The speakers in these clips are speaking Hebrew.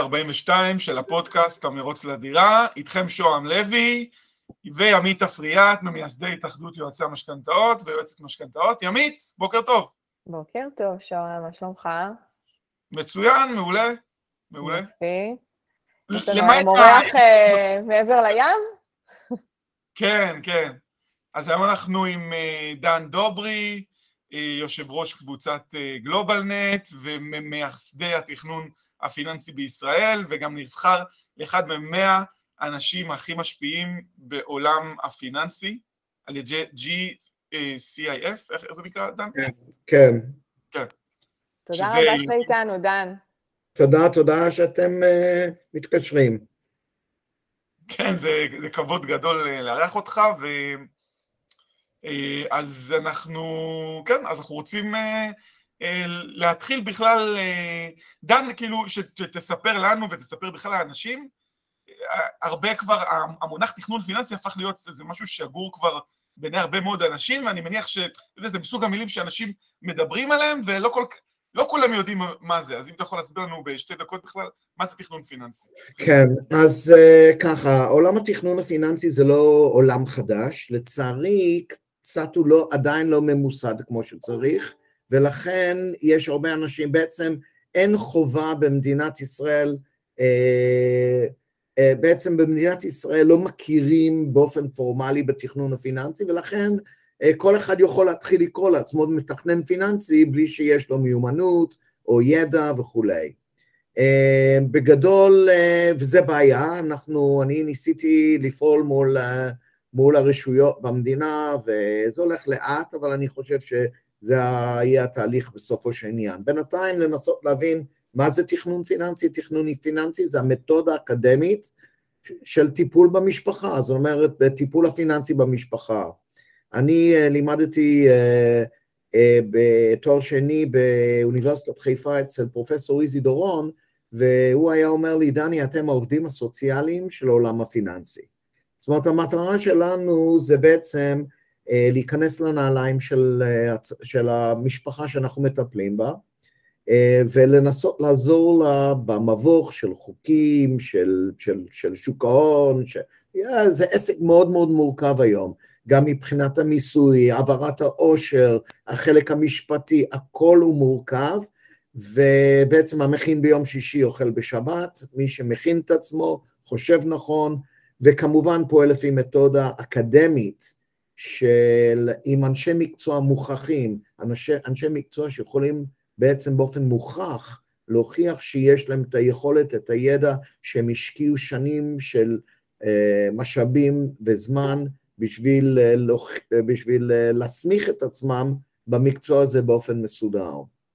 42 של הפודקאסט המרוץ לדירה, איתכם שוהם לוי וימית אפריאט, ממייסדי התאחדות יועצי המשכנתאות ויועצת משכנתאות. ימית, בוקר טוב. בוקר טוב, שוהם, מה שלומך? מצוין, מעולה, מעולה. יופי. יש לנו היום אורח מעבר לים? כן, כן. אז היום אנחנו עם דן דוברי, יושב ראש קבוצת גלובלנט וממייסדי התכנון הפיננסי בישראל, וגם נבחר לאחד מ100 האנשים הכי משפיעים בעולם הפיננסי, על ידי GCIF, איך זה נקרא, דן? כן. כן. תודה רבה שאתה איתנו, דן. תודה שאתם מתקשרים. כן, זה כבוד גדול לארח אותך, אז אנחנו רוצים להתחיל בכלל, דן, כאילו, שתספר לנו ותספר בכלל לאנשים, הרבה כבר, המונח תכנון פיננסי הפך להיות איזה משהו שגור כבר בעיני הרבה מאוד אנשים, ואני מניח שזה מסוג המילים שאנשים מדברים עליהם, ולא כולם יודעים מה זה, אז אם אתה יכול להסביר לנו בשתי דקות בכלל, מה זה תכנון פיננסי? כן, אז ככה, עולם התכנון הפיננסי זה לא עולם חדש, לצערי קצת הוא עדיין לא ממוסד כמו שצריך, ולכן יש הרבה אנשים, בעצם אין חובה במדינת ישראל, בעצם במדינת ישראל לא מכירים באופן פורמלי בתכנון הפיננסי, ולכן כל אחד יכול להתחיל לקרוא לעצמו מתכנן פיננסי בלי שיש לו מיומנות או ידע וכולי. בגדול, וזה בעיה, אני ניסיתי לפעול מול הרשויות במדינה, וזה הולך לאט, אבל אני חושב שזה יהיה התהליך בסופו של עניין. בינתיים לנסות להבין מה זה תכנון פיננסי. תכנון פיננסי זה המתודה האקדמית של טיפול במשפחה, זאת אומרת, בטיפול הפיננסי במשפחה. אני לימדתי בתואר שני באוניברסיטת חיפה אצל פרופסור איזי דורון, והוא היה אומר לי, דני, אתם העובדים הסוציאליים של העולם הפיננסי. זאת אומרת, המטרה שלנו זה בעצם להיכנס לנעליים של המשפחה שאנחנו מטפלים בה, ולנסות לעזור לה במבוך של חוקים, של שוק ההון, זה עסק מאוד מאוד מורכב היום, גם מבחינת המיסוי, העברת העושר, החלק המשפטי, הכל הוא מורכב, ובעצם המכין ביום שישי אוכל בשבת, מי שמכין את עצמו, חושב נכון, וכמובן פועל לפי מתודה אקדמית, עם אנשי מקצוע מוכחים, אנשי מקצוע שיכולים בעצם באופן מוכח, להוכיח שיש להם את היכולת, את הידע, שהם השקיעו שנים של משאבים וזמן, בשביל להסמיך את עצמם במקצוע הזה באופן מסודר.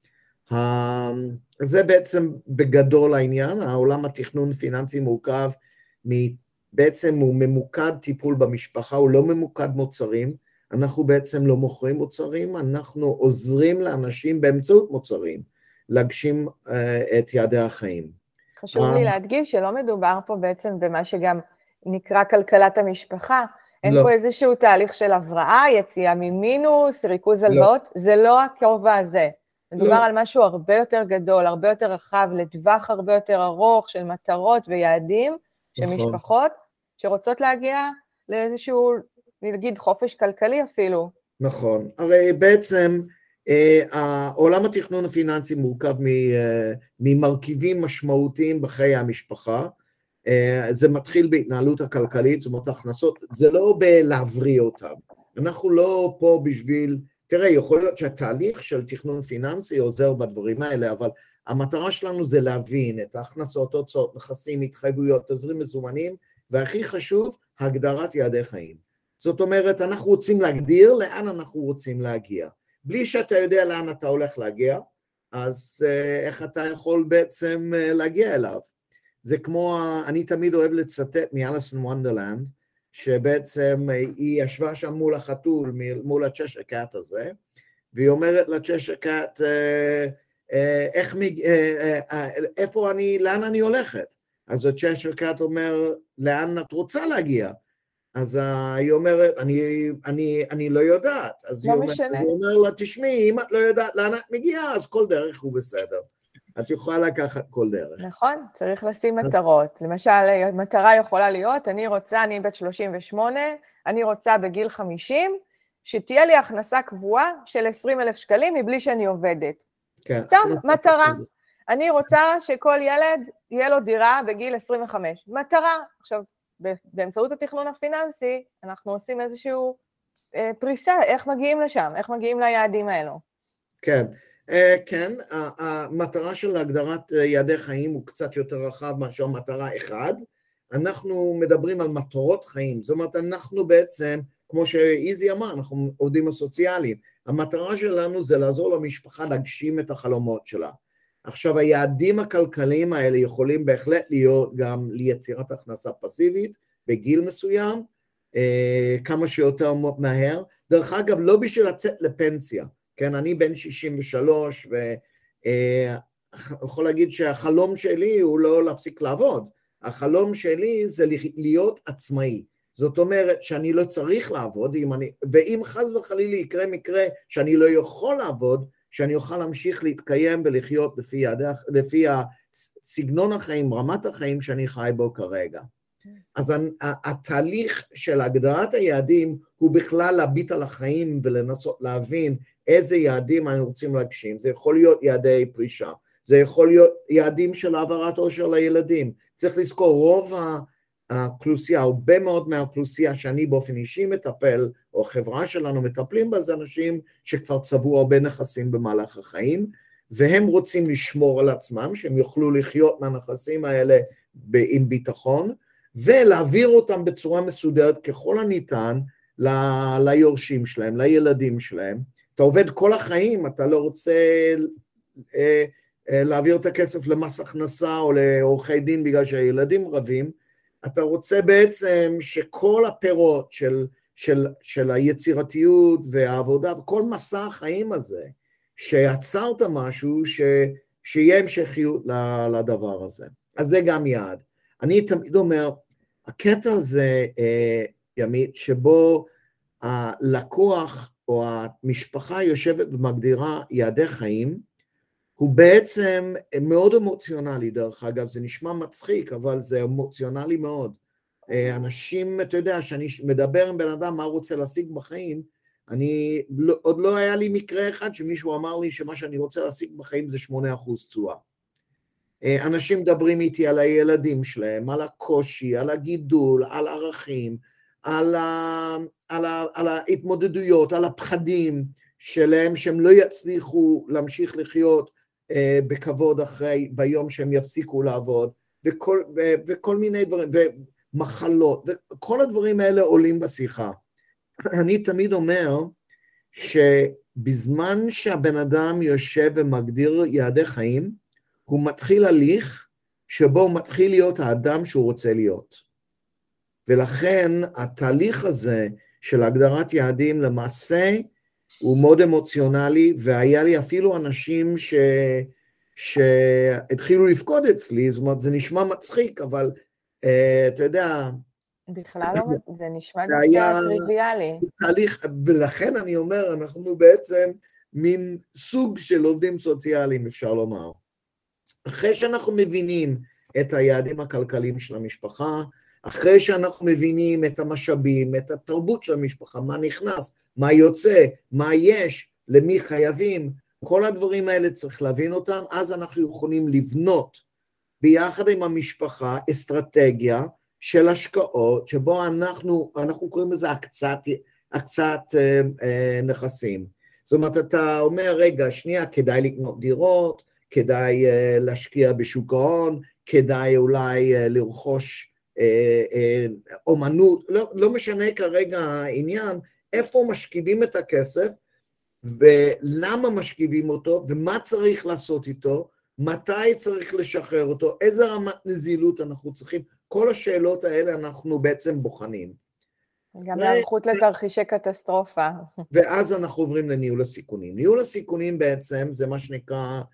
זה בעצם בגדול העניין, העולם התכנון פיננסי מורכב, בעצם הוא ממוקד טיפול במשפחה, הוא לא ממוקד מוצרים, אנחנו בעצם לא מוכרים מוצרים, אנחנו עוזרים לאנשים באמצעות מוצרים, להגשים את יעדי החיים. חשוב לי להדגיש שלא מדובר פה בעצם במה שגם נקרא כלכלת המשפחה, אין פה איזשהו תהליך של הבראה, יציאה ממינוס, ריכוז הלוואות, זה לא הכובע הזה. מדובר על משהו הרבה יותר גדול, הרבה יותר רחב, לטווח הרבה יותר ארוך של מטרות ויעדים, של משפחות שרוצות להגיע לאיזשהו, נגיד, חופש כלכלי אפילו. נכון, הרי בעצם עולם התכנון הפיננסי מורכב ממרכיבים משמעותיים בחיי המשפחה, זה מתחיל בהתנהלות הכלכלית, זאת אומרת, הכנסות, זה לא בלהבריא אותם, אנחנו לא פה בשביל, תראה, יכול להיות שהתהליך של תכנון פיננסי עוזר בדברים האלה, אבל המטרה שלנו זה להבין את ההכנסות, הוצאות, נכסים, התחייבויות, תזרים מזומנים, והכי חשוב, הגדרת יעדי חיים. זאת אומרת, אנחנו רוצים להגדיר לאן אנחנו רוצים להגיע. בלי שאתה יודע לאן אתה הולך להגיע, אז איך אתה יכול בעצם להגיע אליו? זה כמו, אני תמיד אוהב לצטט מאליס אין וונדרלנד, שבעצם היא ישבה שם מול החתול, מול הצ'שייר קאט הזה, והיא אומרת לצ'שייר קאט, לאן אני הולכת? אז הצ'שייר קאט אומר, לאן את רוצה להגיע? אז היא אומרת, אני לא יודעת. אז היא אומרת לה, תשמעי, אם את לא יודעת לאן את מגיעה, אז כל דרך הוא בסדר. את יכולה לקחת כל דרך. נכון, צריך לשים מטרות. למשל, מטרה יכולה להיות, אני בת 38, אני רוצה בגיל 50, שתהיה לי הכנסה קבועה של 20,000 שקלים מבלי שאני עובדת. כן, סתם, מטרה. אני רוצה שכל ילד יהיה לו דירה בגיל 25. מטרה. עכשיו, באמצעות התכנון הפיננסי, אנחנו עושים איזשהו פריסה, איך מגיעים לשם, איך מגיעים ליעדים האלו. כן, כן, המטרה של הגדרת יעדי חיים הוא קצת יותר רחב מאשר מטרה אחד. אנחנו מדברים על מטרות חיים, זאת אומרת, אנחנו בעצם, כמו שאיזי אמר, אנחנו עובדים הסוציאליים, המטרה שלנו זה לעזור למשפחה להגשים את החלומות שלה. עכשיו, היעדים הכלכליים האלה יכולים בהחלט להיות גם ליצירת הכנסה פסיבית בגיל מסוים, כמה שיותר מהר. דרך אגב, לא בשביל לצאת לפנסיה, כן, אני בן 63, ויכול להגיד שהחלום שלי הוא לא להפסיק לעבוד, החלום שלי זה להיות עצמאי. זאת אומרת שאני לא צריך לעבוד, ואם חס וחלילה יקרה מקרה שאני לא יכול לעבוד, שאני אוכל להמשיך להתקיים ולחיות לפי סגנון החיים, רמת החיים שאני חי בו כרגע. אז התהליך של הגדרת היעדים הוא בכלל להביט על החיים ולנסות להבין איזה יעדים אנחנו רוצים להגשים. זה יכול להיות יעדי פרישה, זה יכול להיות יעדים של העברת עושר לילדים. צריך לזכור, רוב האוכלוסייה, הרבה מאוד מהאוכלוסייה שאני באופן אישי מטפל, או חברה שלנו מטפלים בה, זה אנשים שכבר צברו הרבה נכסים במהלך החיים, והם רוצים לשמור על עצמם, שהם יוכלו לחיות מהנכסים האלה עם ביטחון, ולהעביר אותם בצורה מסודרת ככל הניתן ליורשים שלהם, לילדים שלהם. אתה עובד כל החיים, אתה לא רוצה להעביר את הכסף למס הכנסה או לעורכי דין בגלל שהילדים רבים, אתה רוצה בעצם שכל הפירות של היצירתיות והעבודה, וכל מסע החיים הזה, שיצרת משהו, שיהיה המשכיות לדבר הזה. אז זה גם יעד. אני תמיד אומר, הקטע הזה, ימית, שבו הלקוח או המשפחה יושבת ומגדירה יעדי חיים, הוא בעצם מאוד אמוציונלי, דרך אגב, זה נשמע מצחיק, אבל זה אמוציונלי מאוד. אנשים, אתה יודע, שאני מדבר עם בן אדם מה רוצה להשיג בחיים, עוד לא היה לי מקרה אחד שמישהו אמר לי שמה שאני רוצה להשיג בחיים זה 8% תשואה. אנשים מדברים איתי על הילדים שלהם, על הקושי, על הגידול, על ערכים, על ההתמודדויות, על הפחדים שלהם, שהם לא יצליחו להמשיך לחיות בכבוד אחרי, ביום שהם יפסיקו לעבוד, וכל מיני דברים, ומחלות, וכל הדברים האלה עולים בשיחה. אני תמיד אומר שבזמן שהבן אדם יושב ומגדיר יעדי חיים, הוא מתחיל הליך שבו הוא מתחיל להיות האדם שהוא רוצה להיות. ולכן התהליך הזה של הגדרת יעדים למעשה הוא מאוד אמוציונלי, והיה לי אפילו אנשים שהתחילו לפקוד אצלי, זאת אומרת, זה נשמע מצחיק, אבל אתה יודע... בכלל לא, זה נשמע דווקא טריוויאלי. תהליך, ולכן אני אומר, אנחנו בעצם מין סוג של עובדים סוציאליים, אפשר לומר. אחרי שאנחנו מבינים את היעדים הכלכליים של המשפחה, אחרי שאנחנו מבינים את המשאבים, את התרבות של המשפחה, מה נכנס, מה יוצא, מה יש, למי חייבים, כל הדברים האלה צריך להבין אותם, אז אנחנו יכולים לבנות ביחד עם המשפחה אסטרטגיה של השקעות, שבו אנחנו קוראים לזה הקצת נכסים. זאת אומרת, אתה אומר, רגע, שנייה, כדאי לקנות דירות, כדאי להשקיע בשוק ההון, כדאי אולי לרכוש אומנות, לא משנה כרגע העניין, איפה משקיעים את הכסף, ולמה משקיעים אותו, ומה צריך לעשות איתו, מתי צריך לשחרר אותו, איזה רמת נזילות אנחנו צריכים, כל השאלות האלה אנחנו בעצם בוחנים. גם להיערכות לתרחישי קטסטרופה. ואז אנחנו עוברים לניהול הסיכונים. ניהול הסיכונים בעצם זה מה שנקרא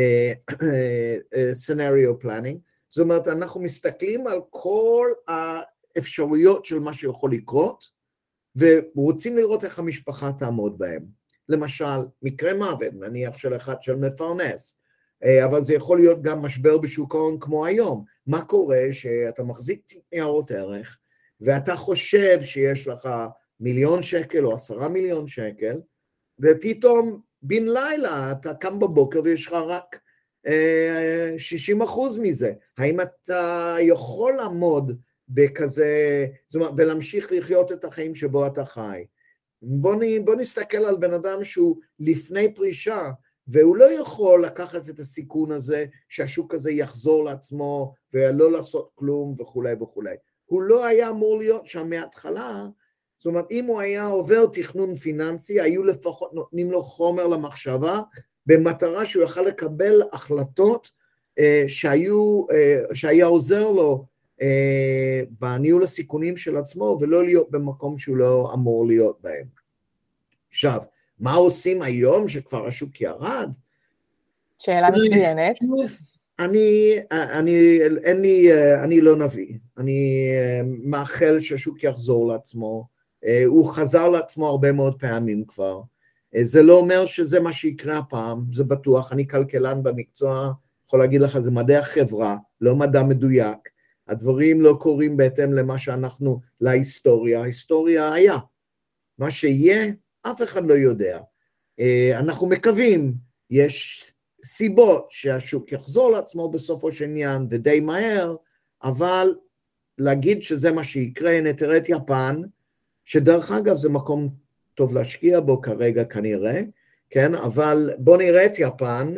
scenario planning, זאת אומרת, אנחנו מסתכלים על כל האפשרויות של מה שיכול לקרות, ורוצים לראות איך המשפחה תעמוד בהם. למשל, מקרה מוות, נניח של אחד של מפרנס, אבל זה יכול להיות גם משבר בשוק ההון כמו היום. מה קורה שאתה מחזיק ניירות ערך, ואתה חושב שיש לך 1,000,000 שקל או 10 מיליון שקל, ופתאום בן לילה אתה קם בבוקר ויש לך רק 60% מזה. האם אתה יכול לעמוד בכזה, זאת אומרת, ולהמשיך לחיות את החיים שבו אתה חי? בוא נסתכל על בן אדם שהוא לפני פרישה, והוא לא יכול לקחת את הסיכון הזה, שהשוק הזה יחזור לעצמו, ולא לעשות כלום וכו' וכו'. הוא לא היה אמור להיות שם מההתחלה, זאת אומרת, אם הוא היה עובר תכנון פיננסי, היו לפחות נותנים לו חומר למחשבה, במטרה שהוא יוכל לקבל החלטות שהיה עוזר לו בניהול הסיכונים של עצמו, ולא להיות במקום שהוא לא אמור להיות בהם. עכשיו, מה עושים היום שכבר השוק ירד? שאלה מצוינת. אני לא נביא, אני מאחל שהשוק יחזור לעצמו, הוא חזר לעצמו הרבה מאוד פעמים כבר, זה לא אומר שזה מה שיקרה הפעם, זה בטוח, אני כלכלן במקצוע, יכול להגיד לך, זה מדעי החברה, לא מדע מדויק, הדברים לא קורים בהתאם למה שאנחנו, להיסטוריה, ההיסטוריה היה, מה שיהיה, אף אחד לא יודע, אנחנו מקווים, יש סיבות שהשוק יחזור לעצמו בסופו של עניין, ודי מהר, אבל להגיד שזה מה שיקרה, הנה תראה את יפן, שדרך אגב זה מקום טוב להשקיע בו כרגע כנראה, כן, אבל בוא נראה את יפן,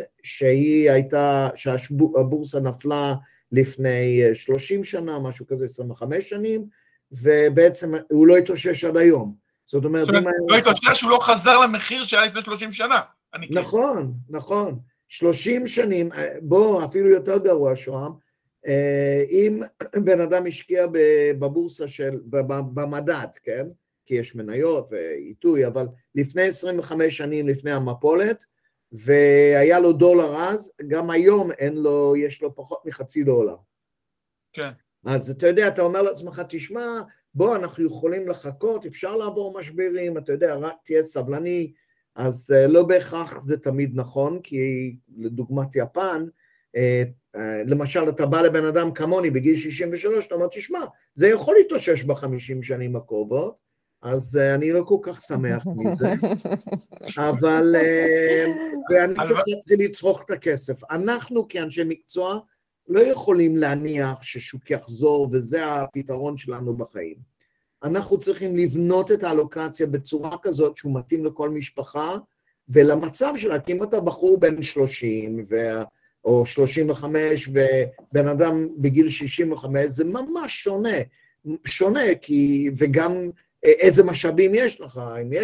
שהבורסה נפלה לפני 30 שנה, משהו כזה 25 שנים, ובעצם הוא לא התאושש עד היום. זאת אומרת, לא התאושש, הוא לא חזר למחיר שהיה לפני 30 שנה. נכון, נכון. 30 שנים, בוא, אפילו יותר גרוע שוהם, אם בן אדם השקיע בבורסה במדד, כן? כי יש מניות ועיתוי, אבל לפני 25 שנים לפני המפולת, והיה לו דולר אז, גם היום יש לו פחות $0.50. כן. אז אתה יודע, אתה אומר לעצמך, תשמע, בוא, אנחנו יכולים לחכות, אפשר לעבור משברים, אתה יודע, רק תהיה סבלני, אז לא בהכרח זה תמיד נכון, כי לדוגמת יפן, למשל, אתה בא לבן אדם כמוני בגיל 63, אתה אומר, תשמע, זה יכול להתאושש ב50 שנים הקרובות, אז אני לא כל כך שמח מזה, אבל, ואני צריך להתחיל לצרוך את הכסף. אנחנו כאנשי מקצוע לא יכולים להניח ששוק יחזור, וזה הפתרון שלנו בחיים. אנחנו צריכים לבנות את האלוקציה בצורה כזאת שהוא מתאים לכל משפחה, ולמצב שלה, כי אם אתה בחור בן 30 או 35 ובן אדם בגיל 65, זה ממש שונה, וגם איזה משאבים יש לך,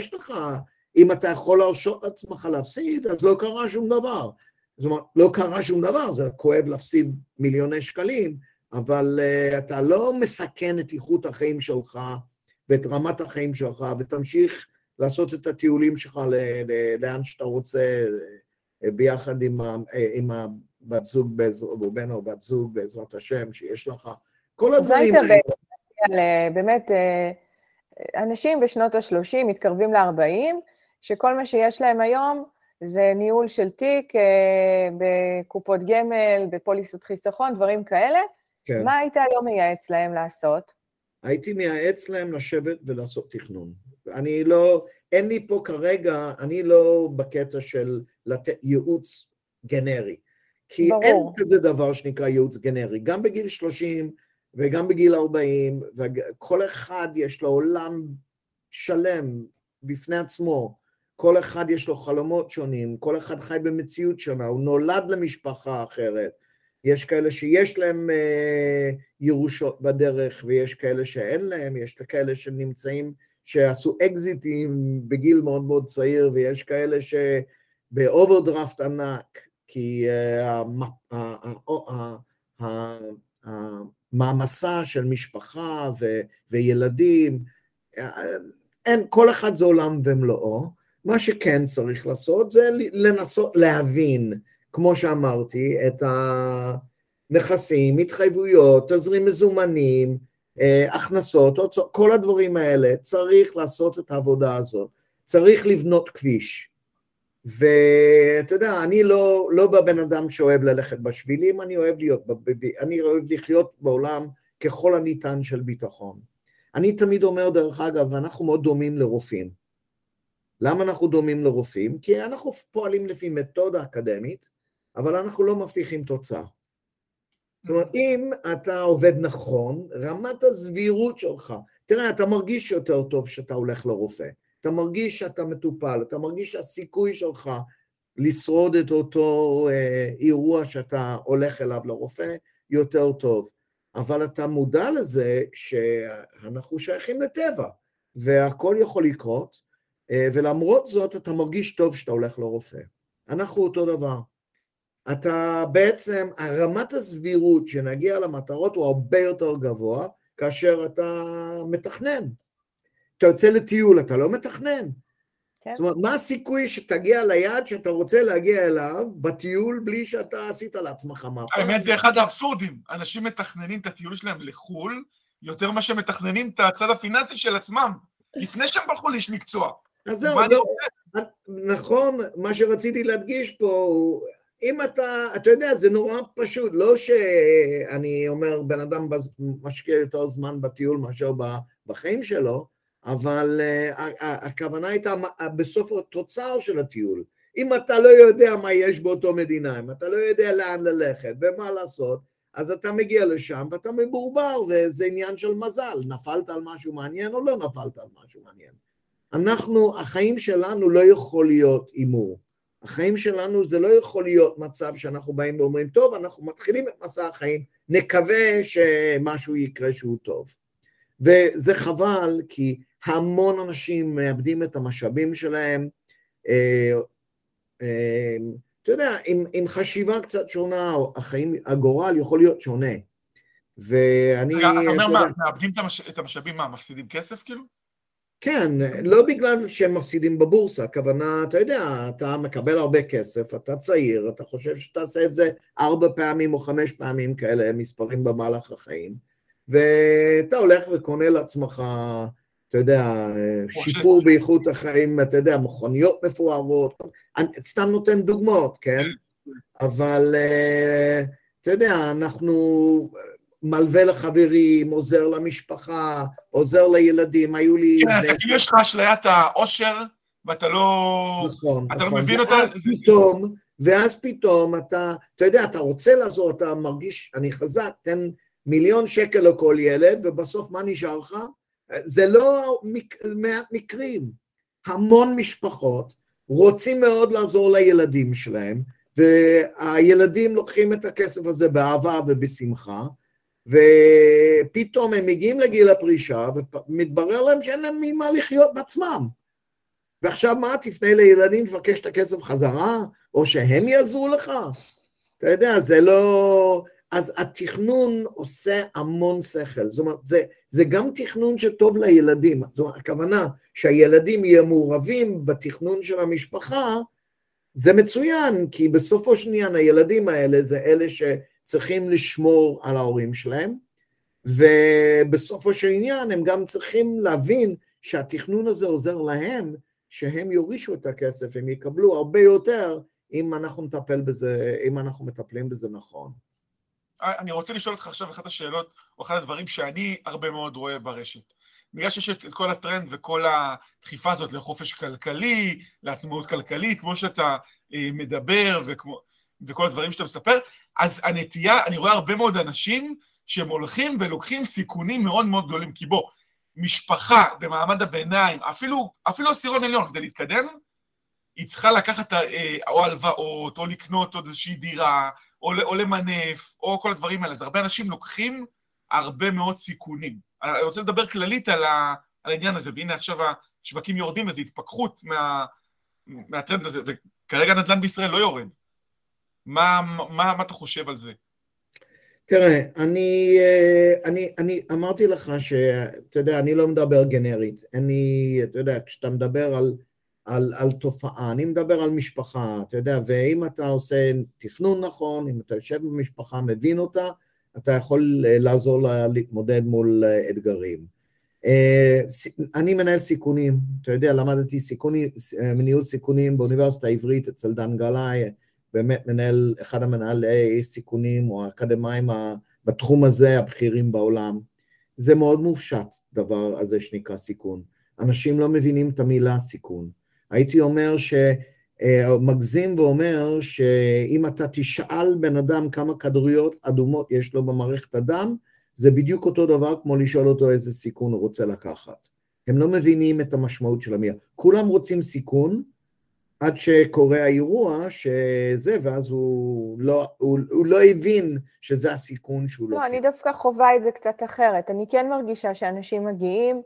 אם אתה יכול להרשות לעצמך להפסיד, אז לא קרה שום דבר. זאת אומרת, לא קרה שום דבר, זה כואב להפסיד מיליוני שקלים, אבל אתה לא מסכן את איכות החיים שלך, ואת רמת החיים שלך, ותמשיך לעשות את הטיולים שלך לאן שאתה רוצה, ביחד עם הבת זוג, או בן או בת זוג, בעזרת השם, שיש לך, כל הדברים. באמת, אנשים בשנות ה-30 מתקרבים ל-40, שכל מה שיש להם היום, זה ניהול של תיק, בקופות גמל, בפוליסות חיסכון, דברים כאלה. כן. מה היית היום מייעץ להם לעשות? הייתי מייעץ להם לשבת ולעשות תכנון. אין לי פה כרגע, אני לא בקטע של לתת ייעוץ גנרי. כי ברור. אין כזה דבר שנקרא ייעוץ גנרי. גם בגיל 30 וגם בגיל 40, וכל אחד יש לו עולם שלם בפני עצמו. כל אחד יש לו חלומות שונים, כל אחד חי במציאות שונה, הוא נולד למשפחה אחרת. יש כאלה שיש להם ירושות בדרך, ויש כאלה שאין להם, יש כאלה שנמצאים, שעשו אקזיטים בגיל מאוד מאוד צעיר, ויש כאלה שבאוברדרפט ענק, כי המעמסה של משפחה וילדים, כל אחד זה עולם ומלואו. מה שכן צריך לעשות זה לנסות להבין, כמו שאמרתי, את הנכסים, התחייבויות, תזרים מזומנים, הכנסות, כל הדברים האלה, צריך לעשות את העבודה הזאת, צריך לבנות כביש. ואתה יודע, אני לא בבן אדם שאוהב ללכת בשבילים, אני אוהב לחיות בעולם ככל הניתן של ביטחון. אני תמיד אומר, דרך אגב, אנחנו מאוד דומים לרופאים. למה אנחנו דומים לרופאים? כי אנחנו פועלים לפי מתודה אקדמית, אבל אנחנו לא מבטיחים תוצאה. זאת אומרת, אם אתה עובד נכון, רמת הסבירות שלך, תראה, אתה מרגיש יותר טוב שאתה הולך לרופא, אתה מרגיש שאתה מטופל, אתה מרגיש שהסיכוי שלך לשרוד את אותו אירוע שאתה הולך אליו לרופא יותר טוב, אבל אתה מודע לזה שאנחנו שייכים לטבע, והכל יכול לקרות, ולמרות זאת אתה מרגיש טוב שאתה הולך לרופא. אנחנו אותו דבר. אתה בעצם, הרמת הסבירות שנגיע למטרות הוא הרבה יותר גבוה, כאשר אתה מתכנן. אתה יוצא לטיול, אתה לא מתכנן. כן. זאת אומרת, מה הסיכוי שתגיע ליעד שאתה רוצה להגיע אליו בטיול בלי שאתה עשית לעצמך מפה? האמת זה אחד האבסורדים. אנשים מתכננים את הטיול שלהם לחול, יותר מה שמתכננים את הצד הפיננסי של עצמם, לפני שהם הלכו לאיש מקצוע. אז זהו, נכון, מה שרציתי להדגיש פה הוא, אם אתה יודע, זה נורא פשוט, לא שאני אומר, בן אדם משקיע יותר זמן בטיול מאשר בחיים שלו, אבל הכוונה הייתה בסוף התוצר של הטיול. אם אתה לא יודע מה יש באותו מדינה, אם אתה לא יודע לאן ללכת ומה לעשות, אז אתה מגיע לשם ואתה מבורבר, וזה עניין של מזל, נפלת על משהו מעניין או לא נפלת על משהו מעניין. החיים שלנו לא יכול להיות אימור. החיים שלנו זה לא יכול להיות מצב שאנחנו באים ואומרים, טוב, אנחנו מתחילים את מסע החיים, נקווה שמשהו יקרה שהוא טוב. וזה חבל, כי המון אנשים מאבדים את המשאבים שלהם, אתה יודע, עם חשיבה קצת שונה, החיים, הגורל יכול להיות שונה. ואני... אתה אומר מה, מאבדים את המשאבים, מה, מפסידים כסף כאילו? כן, לא בגלל שהם מפסידים בבורסה, הכוונה, אתה יודע, אתה מקבל הרבה כסף, אתה צעיר, אתה חושב שתעשה את זה 4 פעמים או 5 פעמים כאלה, מספרים במהלך החיים, ואתה הולך וקונה לעצמך, אתה יודע, שיפור באיכות החיים, אתה יודע, מכוניות מפוארות, אני סתם נותן דוגמאות, כן? אבל, אתה יודע, אנחנו... מלווה לחברים, עוזר למשפחה, עוזר לילדים, היו לי... כן, אתה כאילו יש לך אשליית העושר, ואתה לא... נכון, אתה לא מבין אותה. ואז פתאום אתה יודע, אתה רוצה לעזור, אתה מרגיש, אני חזק, תן 1,000,000 שקל לכל ילד, ובסוף מה נשאר לך? זה לא מעט מקרים. המון משפחות רוצים מאוד לעזור לילדים שלהם, והילדים לוקחים את הכסף הזה באהבה ובשמחה, ופתאום הם מגיעים לגיל הפרישה, ומתברר להם שאין להם ממה לחיות בעצמם. ועכשיו מה, תפנה לילדים לבקש את הכסף חזרה, או שהם יעזרו לך? אתה יודע, זה לא... אז התכנון עושה המון שכל. זאת אומרת, זה גם תכנון שטוב לילדים. זאת אומרת, הכוונה שהילדים יהיו מעורבים בתכנון של המשפחה, זה מצוין, כי בסופו של עניין הילדים האלה זה אלה שצריכים לשמור על ההורים שלהם, ובסופו של עניין הם גם צריכים להבין שהתכנון הזה עוזר להם, שהם יורישו את הכסף, הם יקבלו הרבה יותר אם אנחנו נטפל בזה, אם אנחנו מטפלים בזה נכון. אני רוצה לשאול אותך עכשיו אחת השאלות, או אחד הדברים שאני הרבה מאוד רואה ברשת. בגלל שיש את כל הטרנד וכל הדחיפה הזאת לחופש כלכלי, לעצמאות כלכלית, כמו שאתה מדבר וכל הדברים שאתה מספר, אז הנטייה, אני רואה הרבה מאוד אנשים שהם הולכים ולוקחים סיכונים מאוד מאוד גדולים, כי בוא, משפחה במעמד הביניים, אפילו עשירון עליון כדי להתקדם, היא צריכה לקחת או הלוואות, או לקנות עוד איזושהי דירה, או למנף, או כל הדברים האלה. אז הרבה אנשים לוקחים הרבה מאוד סיכונים. אני רוצה לדבר כללית על העניין הזה, והנה עכשיו השווקים יורדים, איזו התפכחות מהטרנד הזה, וכרגע נדל"ן בישראל לא יורד. מה אתה חושב על זה? תראה, אני אמרתי לך שאתה יודע, אני לא מדבר גנרית. אתה יודע, כשאתה מדבר על תופעה, אני מדבר על משפחה, אתה יודע, ואם אתה עושה תכנון נכון, אם אתה יושב במשפחה, מבין אותה, אתה יכול לעזור לה להתמודד מול אתגרים. אני מנהל סיכונים, אתה יודע, למדתי ניהול סיכונים באוניברסיטה העברית אצל דן גלאי, באמת אחד המנהלי סיכונים או האקדמיים בתחום הזה, הבכירים בעולם. זה מאוד מופשט, דבר הזה שנקרא סיכון. אנשים לא מבינים את המילה סיכון. הייתי אומר מגזים ואומר שאם אתה תשאל בן אדם כמה כדוריות אדומות יש לו במערכת הדם, זה בדיוק אותו דבר כמו לשאול אותו איזה סיכון הוא רוצה לקחת. הם לא מבינים את המשמעות של המילה. כולם רוצים סיכון, עד שקורה האירוע שזה, ואז הוא לא הבין שזה הסיכון שהוא לא. לא, אני דווקא חווה את זה קצת אחרת. אני כן מרגישה שאנשים מגיעים,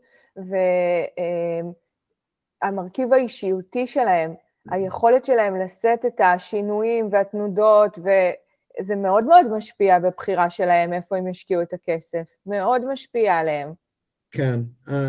והמרכיב האישיותי שלהם, היכולת שלהם לשאת את השינויים והתנודות, וזה מאוד מאוד משפיע בבחירה שלהם, איפה הם ישקיעו את הכסף. מאוד משפיע עליהם. כן,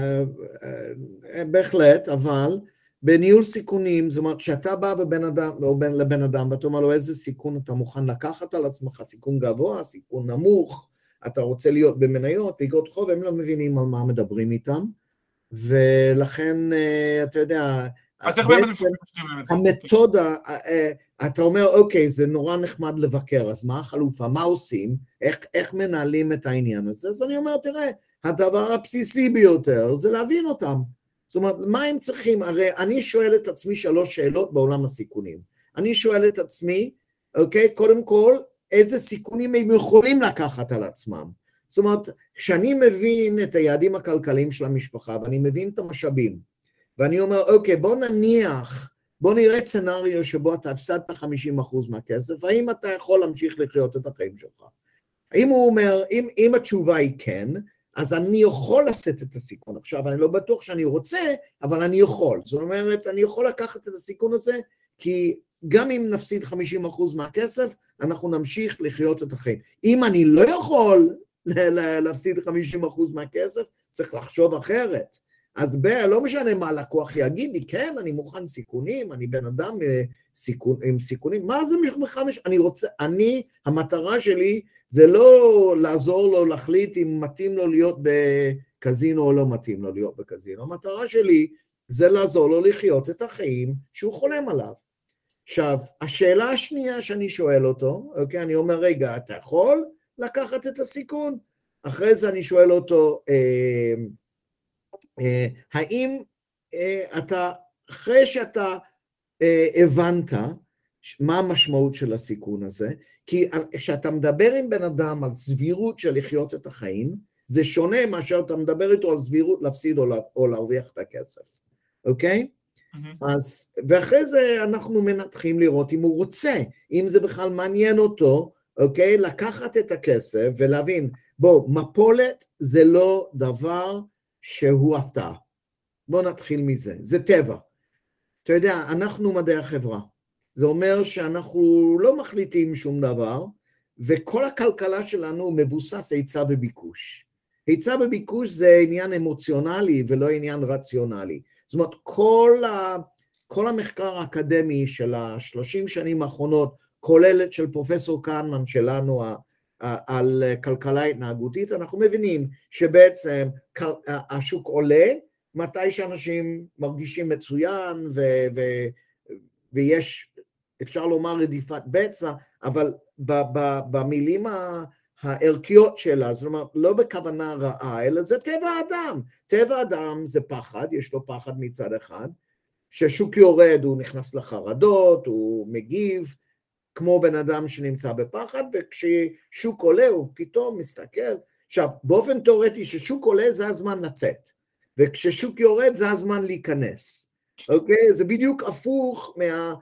בהחלט, אבל בניהול סיכונים, זאת אומרת, שאתה בא לבן אדם, ואתה אומר לו איזה סיכון אתה מוכן לקחת על עצמך, סיכון גבוה, סיכון נמוך, אתה רוצה להיות במניות, באגרות חוב, הם לא מבינים על מה מדברים איתם, ולכן, אתה יודע, אז איך באמת המתודה, אתה אומר, אוקיי, זה נורא נחמד לבקר, אז מה החלופה, מה עושים, איך מנהלים את העניין הזה? אז אני אומר, תראה, הדבר הבסיסי ביותר זה להבין אותם. זאת אומרת, מה הם צריכים? הרי אני שואל את עצמי 3 שאלות בעולם הסיכונים. אני שואל את עצמי, אוקיי, קודם כל, איזה סיכונים הם יכולים לקחת על עצמם? זאת אומרת, כשאני מבין את היעדים הכלכליים של המשפחה, ואני מבין את המשאבים, ואני אומר, אוקיי, בוא נראה סצנריו שבו אתה הפסדת 50% מהכסף, האם אתה יכול להמשיך לחיות את החיים שלך? אם הוא אומר, אם התשובה היא כן, אז אני יכול לשאת את הסיכון. עכשיו, אני לא בטוח שאני רוצה, אבל אני יכול. זאת אומרת, אני יכול לקחת את הסיכון הזה, כי גם אם נפסיד 50% מהכסף, אנחנו נמשיך לחיות את החיים. אם אני לא יכול להפסיד 50% מהכסף, צריך לחשוב אחרת. אז לא משנה מה לקוח יגיד לי, כן, אני מוכן סיכונים, אני בן אדם עם סיכונים, מה זה בכלל? המטרה שלי זה לא לעזור לו להחליט אם מתאים לו להיות בקזינו או לא מתאים לו להיות בקזינו, המטרה שלי זה לעזור לו לחיות את החיים שהוא חולם עליו. עכשיו, השאלה השנייה שאני שואל אותו, אוקיי, אני אומר, רגע, אתה יכול לקחת את הסיכון? אחרי זה אני שואל אותו, האם אתה, אחרי שאתה הבנת מה המשמעות של הסיכון הזה, כי כשאתה מדבר עם בן אדם על סבירות של לחיות את החיים, זה שונה מאשר אתה מדבר איתו על סבירות להפסיד או להרוויח את הכסף, אוקיי? אז, ואחרי זה אנחנו מנתחים לראות אם הוא רוצה, אם זה בכלל מעניין אותו, אוקיי? לקחת את הכסף ולהבין, מפולת זה לא דבר שהוא הפתעה. בוא נתחיל מזה, זה טבע. אתה יודע, אנחנו מדעי החברה. זה אומר שאנחנו לא מחליטים שום דבר, וכל הכלכלה שלנו מבוסס היצע וביקוש. היצע וביקוש זה עניין אמוציונלי ולא עניין רציונלי. זאת אומרת, כל המחקר האקדמי של 30 שנים האחרונות, כוללת של פרופסור קהנמן שלנו על כלכלה התנהגותית, אנחנו מבינים שבעצם השוק עולה, מתי שאנשים מרגישים מצוין, ויש, אפשר לומר רדיפת בצע, אבל במילים הערכיות שלה, זאת אומרת, לא בכוונה רעה, אלא זה טבע האדם. טבע האדם זה פחד, יש לו פחד מצד אחד, כששוק יורד הוא נכנס לחרדות, הוא מגיב, כמו בן אדם שנמצא בפחד, וכששוק עולה הוא פתאום מסתכל. עכשיו, באופן תיאורטי, ששוק עולה זה הזמן לצאת, וכששוק יורד זה הזמן להיכנס. אוקיי? זה בדיוק הפוך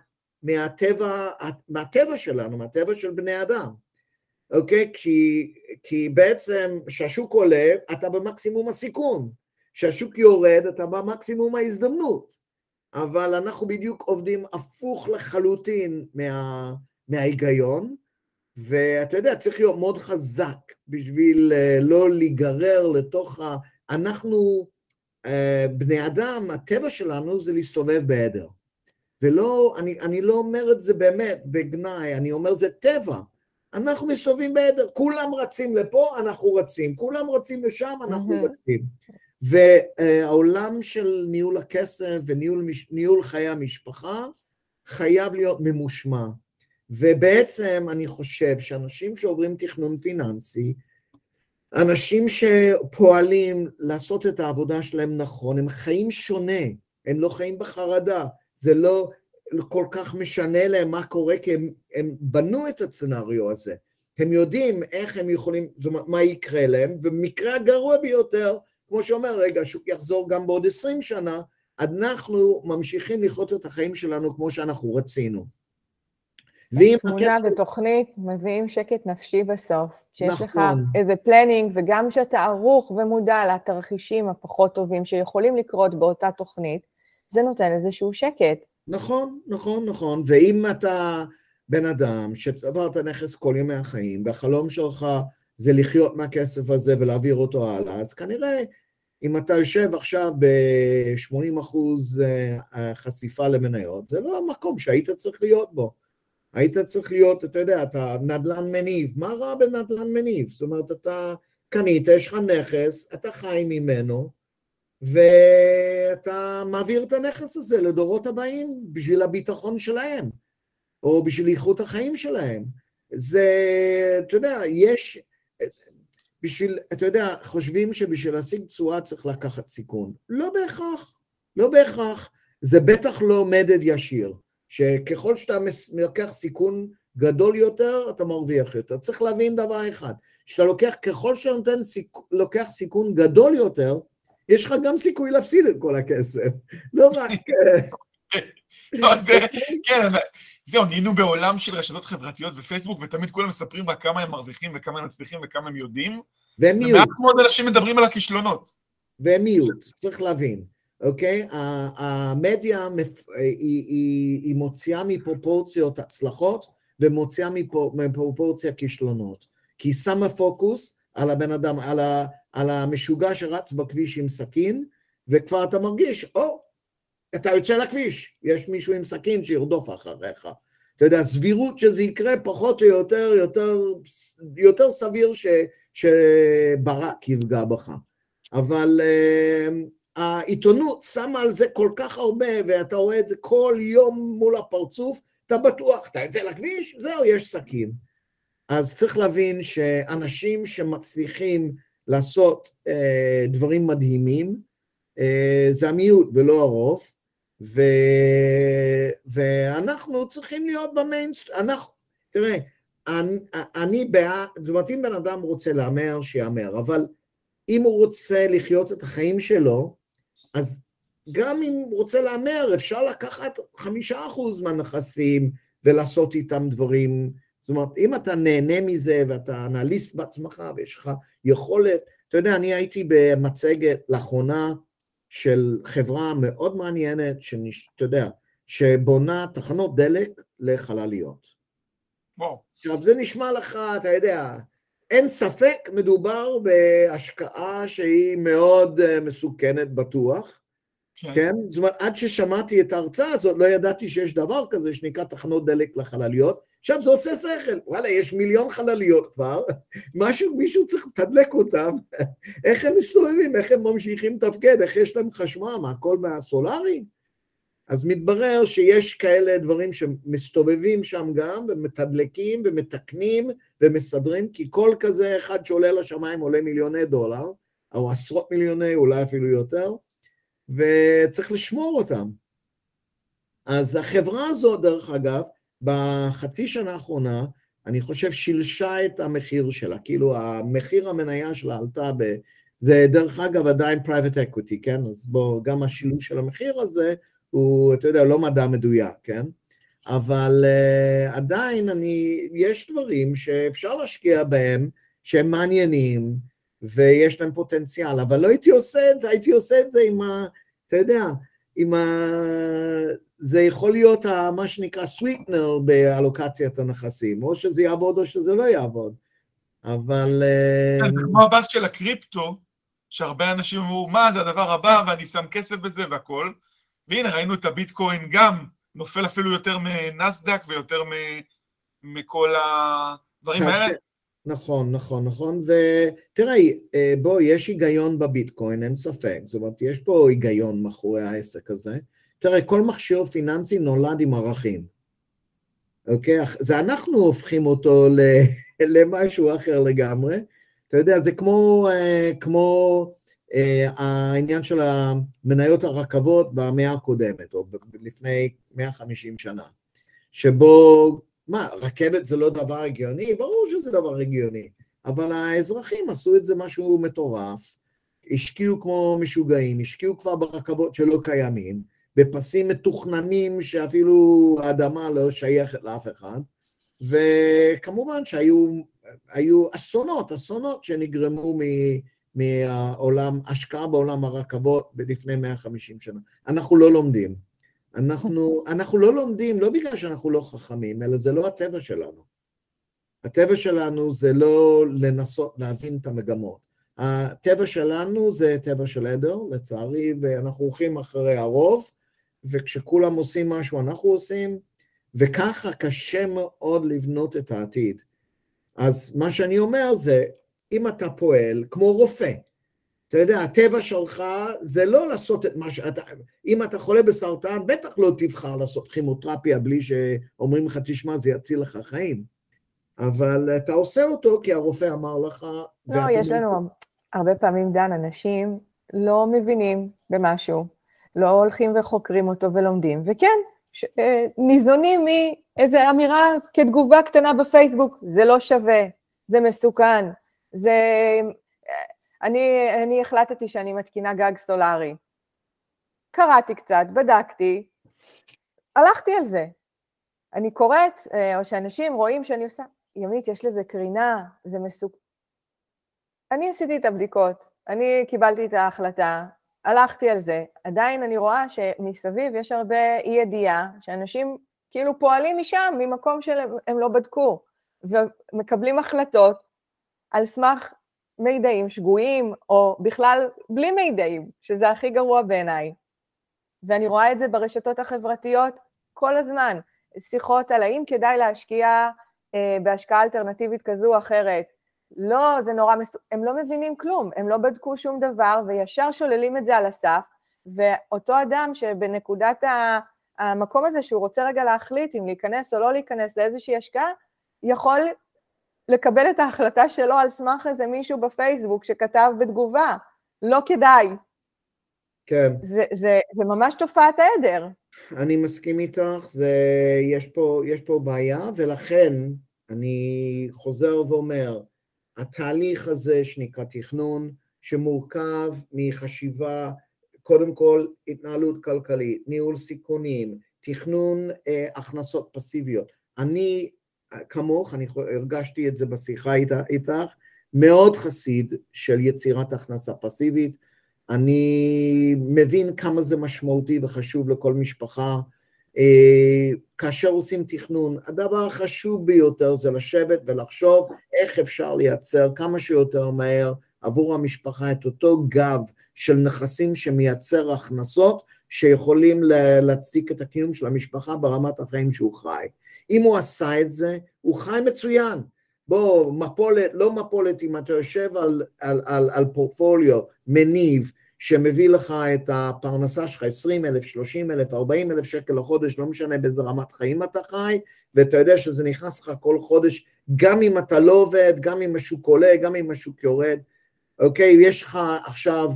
מהטבע שלנו, מהטבע של בני אדם. אוקיי? כי בעצם כשהשוק עולה, אתה במקסימום הסיכון. כשהשוק יורד, אתה במקסימום ההזדמנות. אבל אנחנו בדיוק עובדים הפוך לחלוטין מההיגיון, ואתה יודע, צריך להיות מאוד חזק בשביל לא להיגרר לתוך אנחנו, בני אדם, הטבע שלנו זה להסתובב בעדר. ולא, אני לא אומר את זה באמת בגנאי, אני אומר זה טבע. אנחנו מסתובבים בעדר, כולם רצים לפה, אנחנו רצים, כולם רצים לשם, אנחנו רצים. והעולם של ניהול הכסף וניהול חיי המשפחה חייב להיות ממושמע. ובעצם אני חושב שאנשים שעוברים תכנון פיננסי, אנשים שפועלים לעשות את העבודה שלהם נכון, הם חיים שונה, הם לא חיים בחרדה, זה לא כל כך משנה להם מה קורה, כי הם בנו את הסצנריו הזה, הם יודעים איך הם יכולים, זאת אומרת, מה יקרה להם, ובמקרה הגרוע ביותר, כמו שאומר, רגע, השוק יחזור גם בעוד 20 שנה, אנחנו ממשיכים לחיות את החיים שלנו כמו שאנחנו רצינו. תמונה ותוכנית מביאים שקט נפשי בסוף, שיש לך איזה פלנינג, וגם שאתה ערוך ומודע לתרחישים הפחות טובים שיכולים לקרות באותה תוכנית, זה נותן איזשהו שקט. נכון, נכון, נכון, ואם אתה בן אדם שצבר בנכס כל ימי החיים, והחלום שלך זה לחיות מהכסף הזה ולהעביר אותו הלאה, אז כנראה אם אתה יושב עכשיו ב-80% חשיפה למניות, זה לא המקום שהיית צריך להיות בו. היית צריך להיות, אתה יודע, אתה נדל"ן מניב, מה רע בנדל"ן מניב? זאת אומרת, אתה קנית, יש לך נכס, אתה חי ממנו, ואתה מעביר את הנכס הזה לדורות הבאים, בשביל הביטחון שלהם, או בשביל איכות החיים שלהם. זה, אתה יודע, יש, בשביל, אתה יודע, חושבים שבשביל להשיג תשואה צריך לקחת סיכון. לא בהכרח, לא בהכרח. זה בטח לא מדד ישיר. שככל שאתה לוקח סיכון גדול יותר, אתה מרוויח יותר. צריך להבין דבר אחד, שאתה לוקח, ככל שאתה לוקח סיכון גדול יותר, יש לך גם סיכוי להפסיד את כל הכסף. לא רק... כן, זהו, נהיינו בעולם של רשתות חברתיות ופייסבוק, ותמיד כולם מספרים רק כמה הם מרוויחים וכמה הם מצליחים וכמה הם יודעים. ומעט מאוד אנשים מדברים על הכישלונות. והם מיעוט, צריך להבין. אוקיי? המדיה היא מוציאה מפרופורציות הצלחות, ומוציאה מפרופורציה כישלונות. כי היא שמה פוקוס על הבן אדם, על המשוגע שרץ בכביש עם סכין, וכבר אתה מרגיש, אתה יוצא לכביש, יש מישהו עם סכין שירדוף אחריך. אתה יודע, סבירות שזה יקרה פחות או יותר סביר שברק יפגע בך. אבל העיתונות שמה על זה כל כך הרבה, ואתה רואה את זה כל יום מול הפרצוף, אתה בטוח, אתה יוצא לכביש, זהו, יש סכין. אז צריך להבין שאנשים שמצליחים לעשות דברים מדהימים, זה המיעוט ולא הרוב, ואנחנו צריכים להיות במיינסטרים, תראה, אני בעד, זאת אומרת, אם בן אדם רוצה לאמר, שיאמר, אבל אם הוא רוצה לחיות את החיים שלו, אז גם אם הוא רוצה לאמר, אפשר לקחת 5% מהנכסים, ולעשות איתם דברים, זאת אומרת, אם אתה נהנה מזה, ואתה אנליסט בעצמך, ויש לך יכולת, אתה יודע, אני הייתי במצגת לאחרונה, של חברה מאוד מעניינת, אתה יודע, שבונה תחנות דלק לחלליות. וואו. עכשיו, זה נשמע לך, אתה יודע, אין ספק, מדובר בהשקעה שהיא מאוד מסוכנת בטוח, כן? זאת אומרת, עד ששמעתי את ההרצאה הזאת, לא ידעתי שיש דבר כזה שנקרא תחנות דלק לחלליות, עכשיו זה עושה שכל, וואלה, יש 1,000,000 חלליות כבר, מישהו צריך לתדלק אותם, איך הם מסתובבים, איך הם ממשיכים לתפקד, איך יש להם חשמל, מה, הכל מהסולארי? אז מתברר שיש כאלה דברים שמסתובבים שם גם, ומתדלקים ומתקנים ומסדרים, כי כל כזה אחד שעולה לשמיים עולה $1,000,000, או עשרות מיליוני, אולי אפילו יותר, וצריך לשמור אותם. אז החברה הזאת, דרך אגב, בחצי שנה האחרונה, אני חושב שילשה את המחיר שלה, כאילו המחיר המניה שלה עלתה זה דרך אגב עדיין private equity, כן? אז בוא, גם השילוש של המחיר הזה, הוא, אתה יודע, לא מדע מדויק, כן? אבל עדיין יש דברים שאפשר להשקיע בהם, שהם מעניינים, ויש להם פוטנציאל, אבל לא הייתי עושה את זה, הייתי עושה את זה עם אתה יודע, זה יכול להיות מה שנקרא sweetener באלוקציית הנכסים, או שזה יעבוד או שזה לא יעבוד, אבל... זה כמו הבאס של הקריפטו, שהרבה אנשים אמרו, מה זה הדבר הבא, ואני שם כסף בזה והכל, והנה ראינו את הביטקוין גם, נופל אפילו יותר מנסדק ויותר מכל הדברים האלה. נכון, נכון, נכון, ותראי, בוא, יש היגיון בביטקוין, אין ספק, זאת אומרת, יש פה היגיון מאחורי העסק הזה. תראה, כל מכשיר פיננסי נולד עם ערכים, אוקיי? זה אנחנו הופכים אותו למשהו אחר לגמרי. אתה יודע, זה כמו העניין של המניות הרכבות במאה הקודמת, או לפני 150 שנה, שבו, מה, רכבת זה לא דבר הגיוני? ברור שזה דבר הגיוני, אבל האזרחים עשו את זה משהו מטורף, השקיעו כמו משוגעים, השקיעו כבר ברכבות שלא קיימים, בפסים מתוכננים שאפילו האדמה לא שייכת לאף אחד, וכמובן שהיו אסונות שנגרמו מהעולם, השקעה בעולם הרכבות לפני 150 שנה. אנחנו לא לומדים. אנחנו לא לומדים, לא בגלל שאנחנו לא חכמים, אלא זה לא הטבע שלנו. הטבע שלנו זה לא לנסות להבין את המגמות. הטבע שלנו זה טבע של עדר, לצערי, ואנחנו הולכים אחרי הרוב, וכשכולם עושים משהו אנחנו עושים, וככה קשה מאוד לבנות את העתיד. אז מה שאני אומר זה, אם אתה פועל כמו רופא, אתה יודע, הטבע שלך זה לא לעשות את מה שאתה, אם אתה חולה בסרטן, בטח לא תבחר לעשות כימותרפיה בלי שאומרים לך, תשמע, זה יציל לך חיים. אבל אתה עושה אותו כי הרופא אמר לך. לא, יש לנו הרבה פעמים, דן, אנשים לא מבינים במשהו, לא הולכים וחוקרים אותו ולומדים, וכן, ניזונים מאיזו אמירה כתגובה קטנה בפייסבוק, זה לא שווה, זה מסוכן, זה... אני החלטתי שאני מתקינה גג סולרי. קראתי קצת, בדקתי, הלכתי על זה. אני קוראת, או שאנשים רואים שאני עושה, ימית, יש לזה קרינה, זה מסוכן. אני עשיתי את הבדיקות, אני קיבלתי את ההחלטה, הלכתי על זה. עדיין אני רואה שמסביב יש הרבה אי ידיעה, שאנשים כאילו פועלים משם, ממקום שהם לא בדקו, ומקבלים החלטות על סמך מידעים שגויים, או בכלל בלי מידעים, שזה הכי גרוע בעיניי. ואני רואה את זה ברשתות החברתיות כל הזמן, שיחות על האם כדאי להשקיע בהשקעה אלטרנטיבית כזו או אחרת. לא, זה נורא הם לא מבינים כלום, הם לא בדקו שום דבר, וישר שוללים את זה על הסף, ואותו אדם שבנקודת המקום הזה, שהוא רוצה רגע להחליט אם להיכנס או לא להיכנס לאיזושהי השקעה, יכול לקבל את ההחלטה שלו על סמך איזה מישהו בפייסבוק שכתב בתגובה, לא כדאי. כן. זה ממש תופעת העדר. אני מסכים איתך, יש פה בעיה, ולכן אני חוזר ואומר, התהליך הזה שנקרא תכנון, שמורכב מחשיבה, קודם כל התנהלות כלכלית, ניהול סיכונים, תכנון הכנסות פסיביות. אני כמוך, אני הרגשתי את זה בשיחה איתך, מאוד חסיד של יצירת הכנסה פסיבית, אני מבין כמה זה משמעותי וחשוב לכל משפחה, כאשר עושים תכנון, הדבר החשוב ביותר זה לשבת ולחשוב איך אפשר לייצר כמה שיותר מהר עבור המשפחה את אותו גב של נכסים שמייצר הכנסות שיכולים להצדיק את הקיום של המשפחה ברמת החיים שהוא חי. אם הוא עשה את זה, הוא חי מצוין. בוא, מפולת, לא מפולת, אם אתה יושב על פורטפוליו מניב, שמביא לך את הפרנסה שלך, 20,000, 30,000, 40,000 שקל לחודש, לא משנה באיזה רמת חיים אתה חי, ואתה יודע שזה נכנס לך כל חודש, גם אם אתה לא עובד, גם אם השוק עולה, גם אם השוק יורד, אוקיי, יש לך עכשיו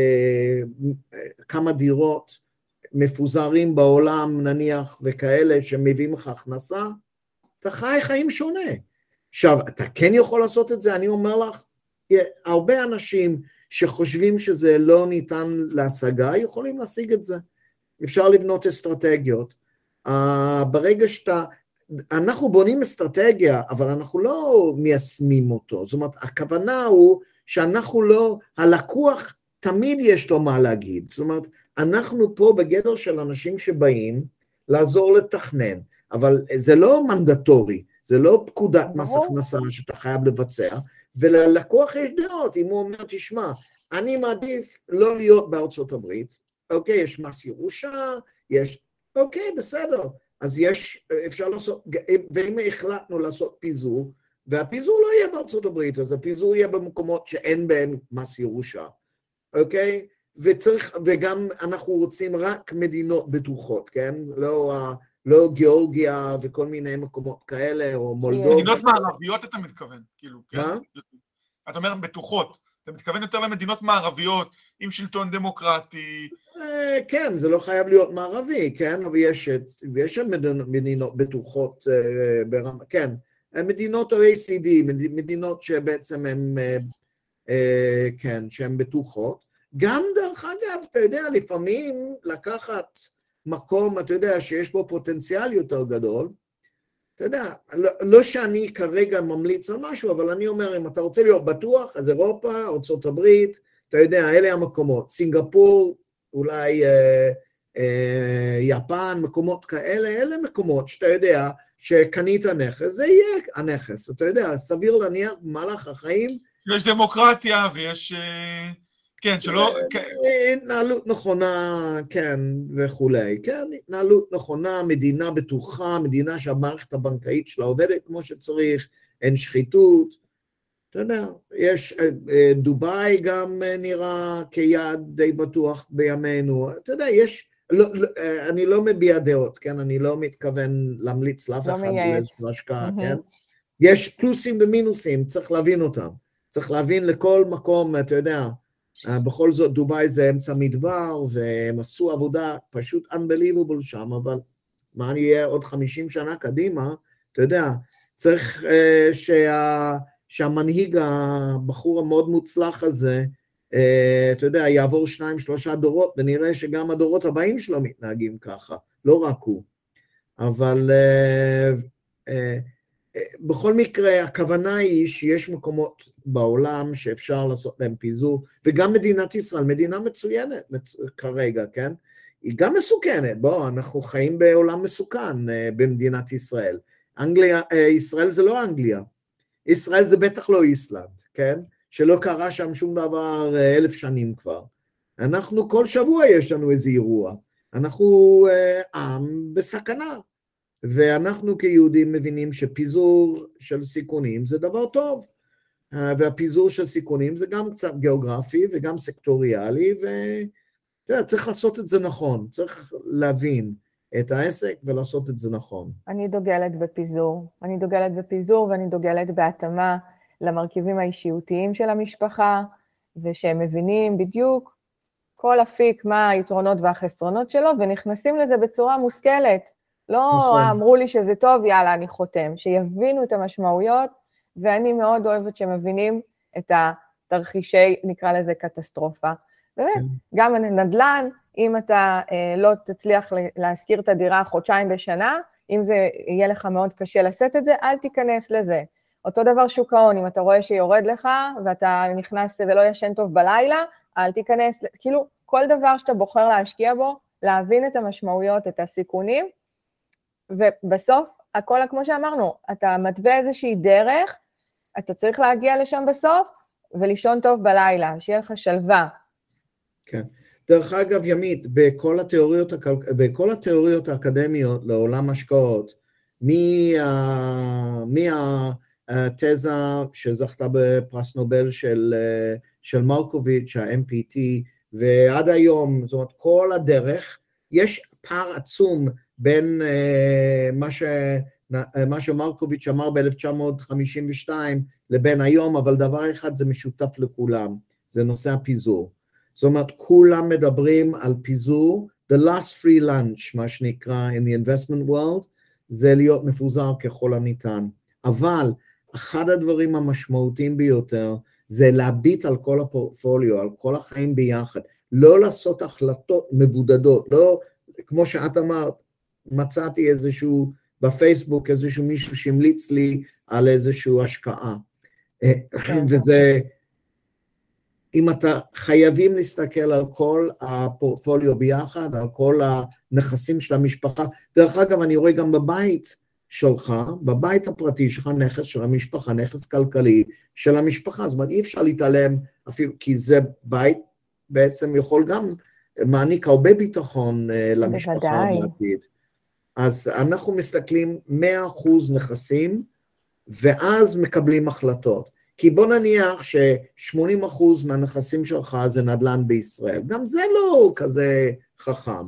כמה דירות מפוזרים בעולם, נניח, וכאלה שמביאים לך הכנסה, אתה חי חיים שונה. עכשיו, אתה כן יכול לעשות את זה, אני אומר לך, הרבה אנשים שחושבים שזה לא ניתן להשגה, יכולים להשיג את זה. אפשר לבנות אסטרטגיות. ברגע אנחנו בונים אסטרטגיה, אבל אנחנו לא מיישמים אותו. זאת אומרת, הכוונה הוא שאנחנו לא, הלקוח תמיד יש לו מה להגיד. זאת אומרת, אנחנו פה בגדר של אנשים שבאים לעזור לתכנן, אבל זה לא מנדטורי, זה לא פקודת מס הכנסה שאתה חייב לבצע, וללקוח יש דעות, אם הוא אומר, תשמע, אני מעדיף לא להיות בארצות הברית, אוקיי, יש מס ירושה, יש, אוקיי, בסדר, אז יש, אפשר לעשות, ואם החלטנו לעשות פיזור, והפיזור לא יהיה בארצות הברית, אז הפיזור יהיה במקומות שאין בהם מס ירושה, אוקיי? וגם אנחנו רוצים רק מדינות בטוחות, כן? לא גיאורגיה וכל מיני מקומות כאלה, או מולדובה. מדינות מערביות אתה מתכוון, כאילו, כן? מה? אתה אומר בטוחות, אתה מתכוון יותר למדינות מערביות, עם שלטון דמוקרטי. כן, זה לא חייב להיות מערבי, כן? אבל יש מדינות בטוחות ברמה, כן. מדינות ה-ACD, מדינות שבעצם הן, כן, שהן בטוחות. גם דרך אגב, אתה יודע, לפעמים לקחת מקום, אתה יודע, שיש בו פוטנציאל יותר גדול, אתה יודע, לא שאני כרגע ממליץ על משהו, אבל אני אומר, אם אתה רוצה להיות בטוח, אז אירופה, ארצות הברית, אתה יודע, אלה המקומות, סינגפור, אולי יפן, מקומות כאלה, אלה מקומות שאתה יודע שקנית נכס, זה יהיה הנכס, אתה יודע, סביר להניח במהלך החיים. יש דמוקרטיה ויש, כן, שלא... התנהלות נכונה, כן, וכולי, כן, התנהלות נכונה, מדינה בטוחה, מדינה שהמערכת הבנקאית שלה עובדת כמו שצריך, אין שחיתות, אתה יודע, יש, דובאי גם נראה כיעד די בטוח בימינו, אתה יודע, יש, אני לא מביע דעות, כן, אני לא מתכוון להמליץ לאף אחד לאיזו השקעה, כן, יש פלוסים ומינוסים, צריך להבין אותם, צריך להבין לכל מקום, אתה יודע, בכל זאת דובאי זה אמצע מדבר, והם עשו עבודה פשוט unbelievable שם, אבל מה אני אהיה עוד 50 שנה קדימה, אתה יודע, צריך שהמנהיג הבחור המאוד מוצלח הזה, אתה יודע, יעבור 2-3 דורות, ונראה שגם הדורות הבאים שלו מתנהגים ככה, לא רק הוא. אבל בכל מקרה, הכוונה היא שיש מקומות בעולם שאפשר לעשות להם פיזור, וגם מדינת ישראל, מדינה מצוינת כרגע, כן? היא גם מסוכנת, בוא, אנחנו חיים בעולם מסוכן במדינת ישראל. ישראל זה לא אנגליה, ישראל זה בטח לא איסלנד, כן? שלא קרה שם שום דבר 1000 שנים כבר. אנחנו כל שבוע יש לנו איזה אירוע, אנחנו עם בסכנה. ואנחנו כיהודים מבינים שפיזור של סיכונים זה דבר טוב, והפיזור של סיכונים זה גם קצת גיאוגרפי וגם סקטוריאלי, וצריך לעשות את זה נכון, צריך להבין את העסק ולעשות את זה נכון. אני דוגלת בפיזור ואני דוגלת בהתאמה למרכיבים האישיותיים של המשפחה, ושהם מבינים בדיוק כל אפיק מה היתרונות והחסרונות שלו, ונכנסים לזה בצורה מושכלת. לא אמרו לי שזה טוב, יאללה, אני חותם. שיבינו את המשמעויות, ואני מאוד אוהבת שמבינים את התרחישי, נקרא לזה קטסטרופה. באמת, גם הנדל"ן, אם אתה לא תצליח להשכיר את הדירה חודשיים בשנה, אם זה יהיה לך מאוד קשה לשאת את זה, אל תיכנס לזה. אותו דבר שוק ההון, אם אתה רואה שיורד לך, ואתה נכנס ולא ישן טוב בלילה, אל תיכנס, כאילו, כל דבר שאתה בוחר להשקיע בו, להבין את המשמעויות, את הסיכונים, ובסוף, הכל כמו שאמרנו, אתה מתווה איזושהי דרך, אתה צריך להגיע לשם בסוף, ולישון טוב בלילה, שיהיה לך שלווה. כן. דרך אגב, ימית, בכל התיאוריות האקדמיות לעולם השקעות, מהתזה שזכתה בפרס נובל של מרקוביץ', ה-MPT, ועד היום, זאת אומרת, כל הדרך, יש פער עצום בין מה שמרקוביץ' אמר ב-1952 לבין היום, אבל דבר אחד זה משותף לכולם, זה נושא הפיזור. זאת אומרת, כולם מדברים על פיזור, the last free lunch, מה שנקרא in the investment world, זה להיות מפוזר ככל הניתן. אבל אחד הדברים המשמעותיים ביותר, זה להביט על כל הפורטפוליו, על כל החיים ביחד, לא לעשות החלטות מבודדות, לא, כמו שאת אמרת, מצאתי איזשהו, בפייסבוק, איזשהו מישהו שהמליץ לי על איזשהו השקעה. וזה, אם אתה חייבים להסתכל על כל הפורטפוליו ביחד, על כל הנכסים של המשפחה, דרך אגב, אני רואה גם בבית שלך, בבית הפרטי שלך, נכס של המשפחה, נכס כלכלי של המשפחה, זאת אומרת, אי אפשר להתעלם, אפילו, כי זה בית בעצם יכול גם מעניק הרבה ביטחון למשפחה בעתיד. אז אנחנו מסתכלים 100% נכסים, ואז מקבלים החלטות. כי בוא נניח ש80% מהנכסים שלך זה נדל"ן בישראל, גם זה לא כזה חכם.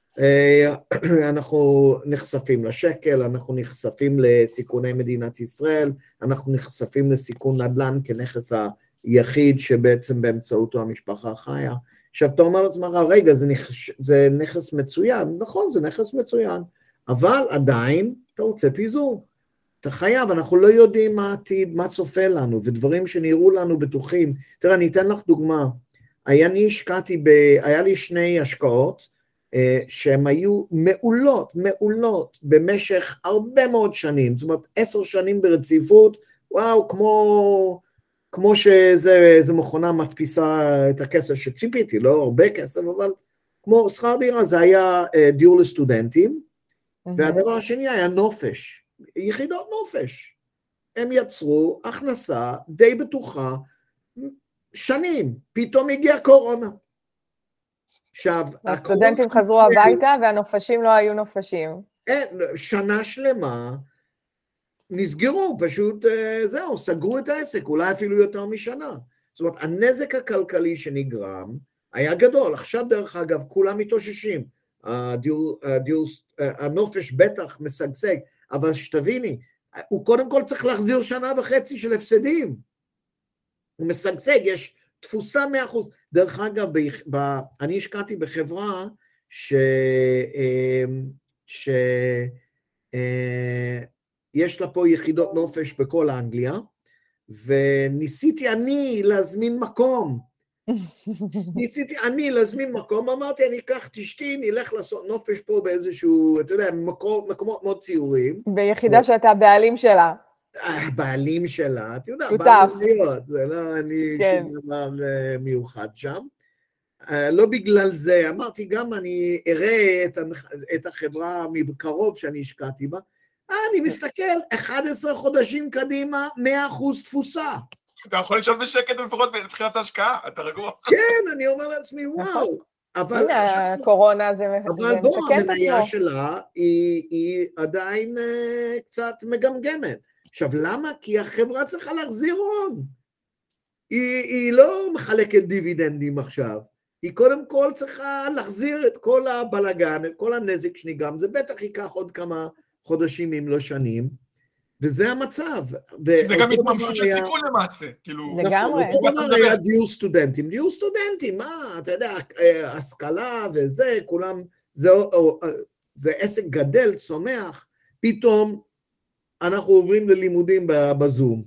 אנחנו נחשפים לשקל, אנחנו נחשפים לסיכוני מדינת ישראל, אנחנו נחשפים לסיכון נדל"ן כנכס היחיד שבעצם באמצעותו המשפחה חיה. עכשיו אתה אומר לעצמך, רגע, זה נכס מצוין, נכון, זה נכס מצוין, אבל עדיין אתה רוצה פיזור. אתה חייב, אנחנו לא יודעים מה העתיד, מה צופה לנו, ודברים שנראו לנו בטוחים. תראה, אני אתן לך דוגמה. היה לי 2 השקעות, שהן היו מעולות במשך הרבה מאוד שנים, זאת אומרת 10 שנים ברציפות, וואו, כמו שזה מכונה מדפיסה את הכסף שציפיתי, לא הרבה כסף, אבל כמו שכר דירה, זה היה דיור לסטודנטים, והדבר השני היה נופש, יחידות נופש. הם יצרו הכנסה די בטוחה שנים, פתאום הגיעה קורונה. עכשיו, הסטודנטים חזרו הביתה והנופשים לא היו נופשים. שנה שלמה נסגרו, פשוט זהו, סגרו את העסק, אולי אפילו יותר משנה. זאת אומרת, הנזק הכלכלי שנגרם היה גדול. עכשיו דרך אגב, כולם מתאוששים. הנופש בטח משגשג, אבל שתביני, הוא קודם כל צריך להחזיר 1.5 שנה של הפסדים. הוא משגשג, יש תפוסה 100%. דרך אגב, אני השקעתי בחברה יש לה פה יחידות נופש בכל אנגליה, וניסיתי אני להזמין מקום. אמרתי, אני אקח את אשתי, נלך לעשות נופש פה באיזשהו, אתה יודע, מקומות מאוד ציורים. ביחידה שאתה הבעלים שלה. הבעלים שלה, אתה יודע, בעליות, זה לא אני שום דבר מיוחד שם. לא בגלל זה, אמרתי גם אני אראה את החברה מקרוב שאני השקעתי בה, אני מסתכל 11 חודשים קדימה, 100% תפוסה. אתה יכול לשאול בשקט לפחות בתחילת ההשקעה, אתה רגוע. כן, אני אומר לעצמי, וואו. אבל הקורונה זה מסכן את עצמו. אבל בוא, המניה שלה היא עדיין קצת מגמגמת. עכשיו, למה? כי החברה צריכה להחזיר הון. היא לא מחלקת דיבידנדים עכשיו. היא קודם כל צריכה להחזיר את כל הבלגן, את כל הנזק שנגרם. זה בטח ייקח עוד כמה חודשים אם לא שנים. וזה המצב. זה גם התממשות של סיכון למעשה. לגמרי. אותו דבר היה דיור סטודנטים. דיור סטודנטים, מה? אתה יודע, השכלה וזה, כולם, זה עסק גדל, צומח. פתאום אנחנו עוברים ללימודים בזום.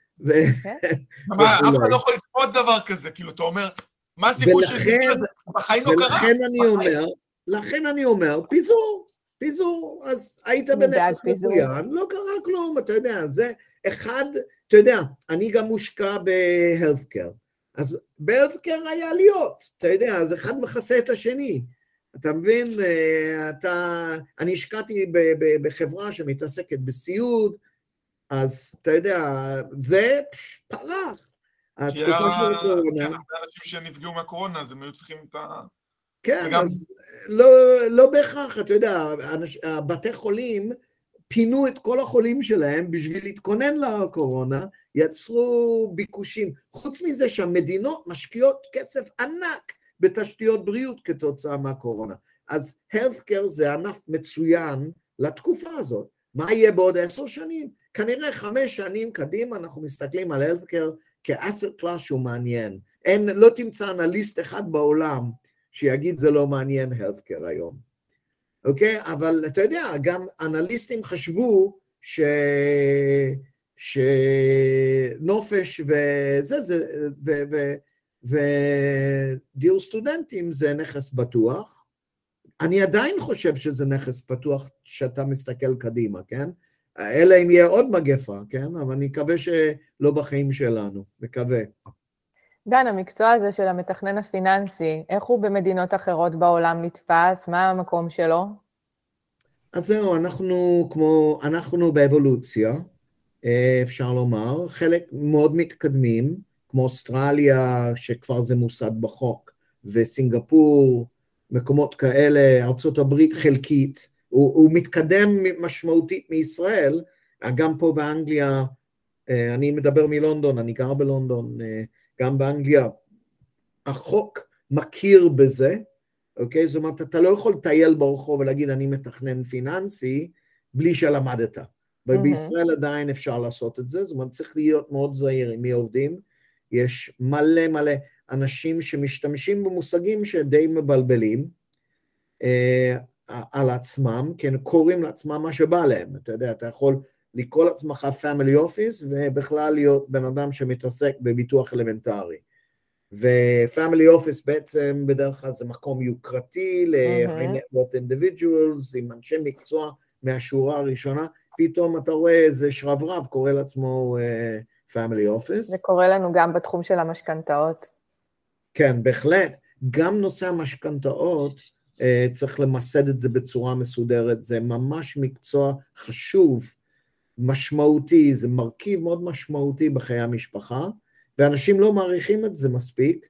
אף אחד לא יכול לצפות דבר כזה, כאילו, אתה אומר, מה הסיכוי בחיים לא קרה? לכן אני אומר, פיזור, אז היית בנכס מצוין, לא קרה כלום, אתה יודע, זה אחד, אתה יודע, אני גם מושקע ב-healthcare, אז ב-healthcare היה להיות, אתה יודע, אז אחד מכסה את השני, אתה מבין, אני השקעתי בחברה שמתעסקת בסיעוד, אז אתה יודע, זה פרח. התקופה של הקורונה. כן, אנשים שנפגעו מהקורונה, אז הם היו צריכים את ה... כן, אז לא בהכרח, אתה יודע, בתי חולים פינו את כל החולים שלהם בשביל להתכונן לקורונה, יצרו ביקושים. חוץ מזה שהמדינות משקיעות כסף ענק בתשתיות בריאות כתוצאה מהקורונה. אז healthcare זה ענף מצוין לתקופה הזאת. מה יהיה בעוד 10 שנים? כנראה 5 שנים קדימה אנחנו מסתכלים על healthcare כאסט קלאס שהוא מעניין. לא תמצא אנליסט אחד בעולם שיגיד זה לא מעניין healthcare היום. אוקיי? אבל אתה יודע, גם אנליסטים חשבו שנופש ודיור סטודנטים זה נכס בטוח. אני עדיין חושב שזה נכס פתוח שאתה מסתכל קדימה, כן? אלא אם יהיה עוד מגפה, כן? אבל אני מקווה שלא בחיים שלנו, מקווה. דן, המקצוע הזה של המתכנן הפיננסי, איך הוא במדינות אחרות בעולם נתפס? מה המקום שלו? אז זהו, אנחנו באבולוציה, אפשר לומר, חלק מאוד מתקדמים, כמו אוסטרליה, שכבר זה מוסד בחוק, וסינגפור, מקומות כאלה, ארצות הברית חלקית, הוא מתקדם משמעותית מישראל, גם פה באנגליה, אני מדבר מלונדון, אני גר בלונדון, גם באנגליה, החוק מכיר בזה, אוקיי? זאת אומרת, אתה לא יכול לטייל ברחוב ולהגיד, אני מתכנן פיננסי, בלי שלמדת. ובישראל עדיין אפשר לעשות את זה, זאת אומרת, צריך להיות מאוד זהיר עם מי עובדים. יש מלא מלא אנשים שמשתמשים במושגים שדי מבלבלים על עצמם, כי הם קוראים לעצמם מה שבא להם. אתה יודע, אתה יכול לקרוא לעצמך family office, ובכלל להיות בן אדם שמתעסק בביטוח אלמנטרי. ו-family office בעצם בדרך כלל זה מקום יוקרתי ל-high net worth individuals, עם אנשי מקצוע מהשורה הראשונה, פתאום אתה רואה איזה שרברב קורא לעצמו family office. זה קורה לנו גם בתחום של המשכנתאות. כן, בהחלט. גם נושא המשכנתאות, צריך למסד את זה בצורה מסודרת, זה ממש מקצוע חשוב, משמעותי, זה מרכיב מאוד משמעותי בחיי המשפחה, ואנשים לא מעריכים את זה מספיק.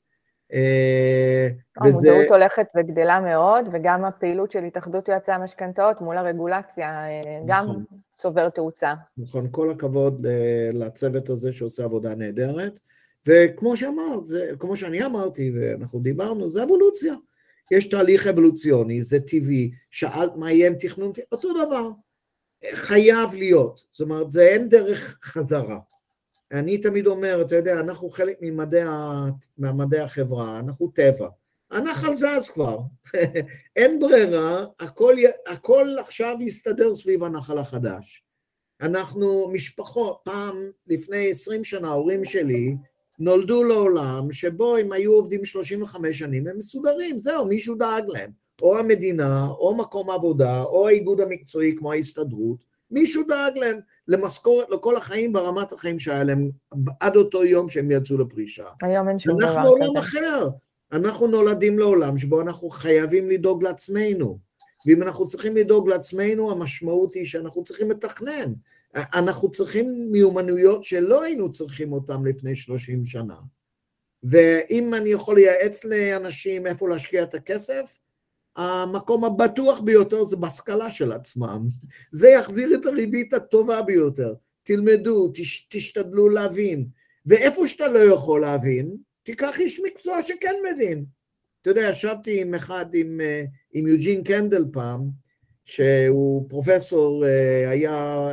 המודעות הולכת וגדלה מאוד, וגם הפעילות של התאחדות יועצי המשכנתאות מול הרגולציה גם צובר תאוצה. נכון, כל הכבוד לצוות הזה שעושה עבודה נהדרת, וכמו שאמרת, כמו שאני אמרתי, ואנחנו דיברנו, זה אבולוציה. יש תהליך אבולוציוני, זה טבעי, שאלת מה יהיה עם תכנון, אותו דבר. חייב להיות, זאת אומרת, זה אין דרך חזרה. אני תמיד אומר, אתה יודע, אנחנו חלק ממדעי החברה, אנחנו טבע. הנחל זז כבר, אין ברירה, הכל עכשיו יסתדר סביב הנחל החדש. אנחנו משפחות, פעם לפני 20 שנה, ההורים שלי נולדו לעולם שבו הם היו עובדים 35 שנים, הם מסודרים, זהו, מישהו דאג להם. או המדינה, או מקום עבודה, או האיגוד המקצועי כמו ההסתדרות, מישהו דאג להם למשכורת לכל החיים ברמת החיים שהיה להם עד אותו יום שהם יצאו לפרישה. היום אין שום דבר כזה. אנחנו עולם אחר. אנחנו נולדים לעולם שבו אנחנו חייבים לדאוג לעצמנו. ואם אנחנו צריכים לדאוג לעצמנו, המשמעות היא שאנחנו צריכים לתכנן. אנחנו צריכים מיומנויות שלא היינו צריכים אותם לפני 30 שנה. ואם אני יכול לייעץ לאנשים איפה להשקיע את הכסף, המקום הבטוח ביותר זה בהשכלה של עצמם. זה יחזיר את הריבית הטובה ביותר. תלמדו, תשתדלו להבין. ואיפה שאתה לא יכול להבין, תיקח איש מקצוע שכן מבין. אתה יודע, ישבתי עם יוג'ין קנדל פעם, שהוא פרופסור, היה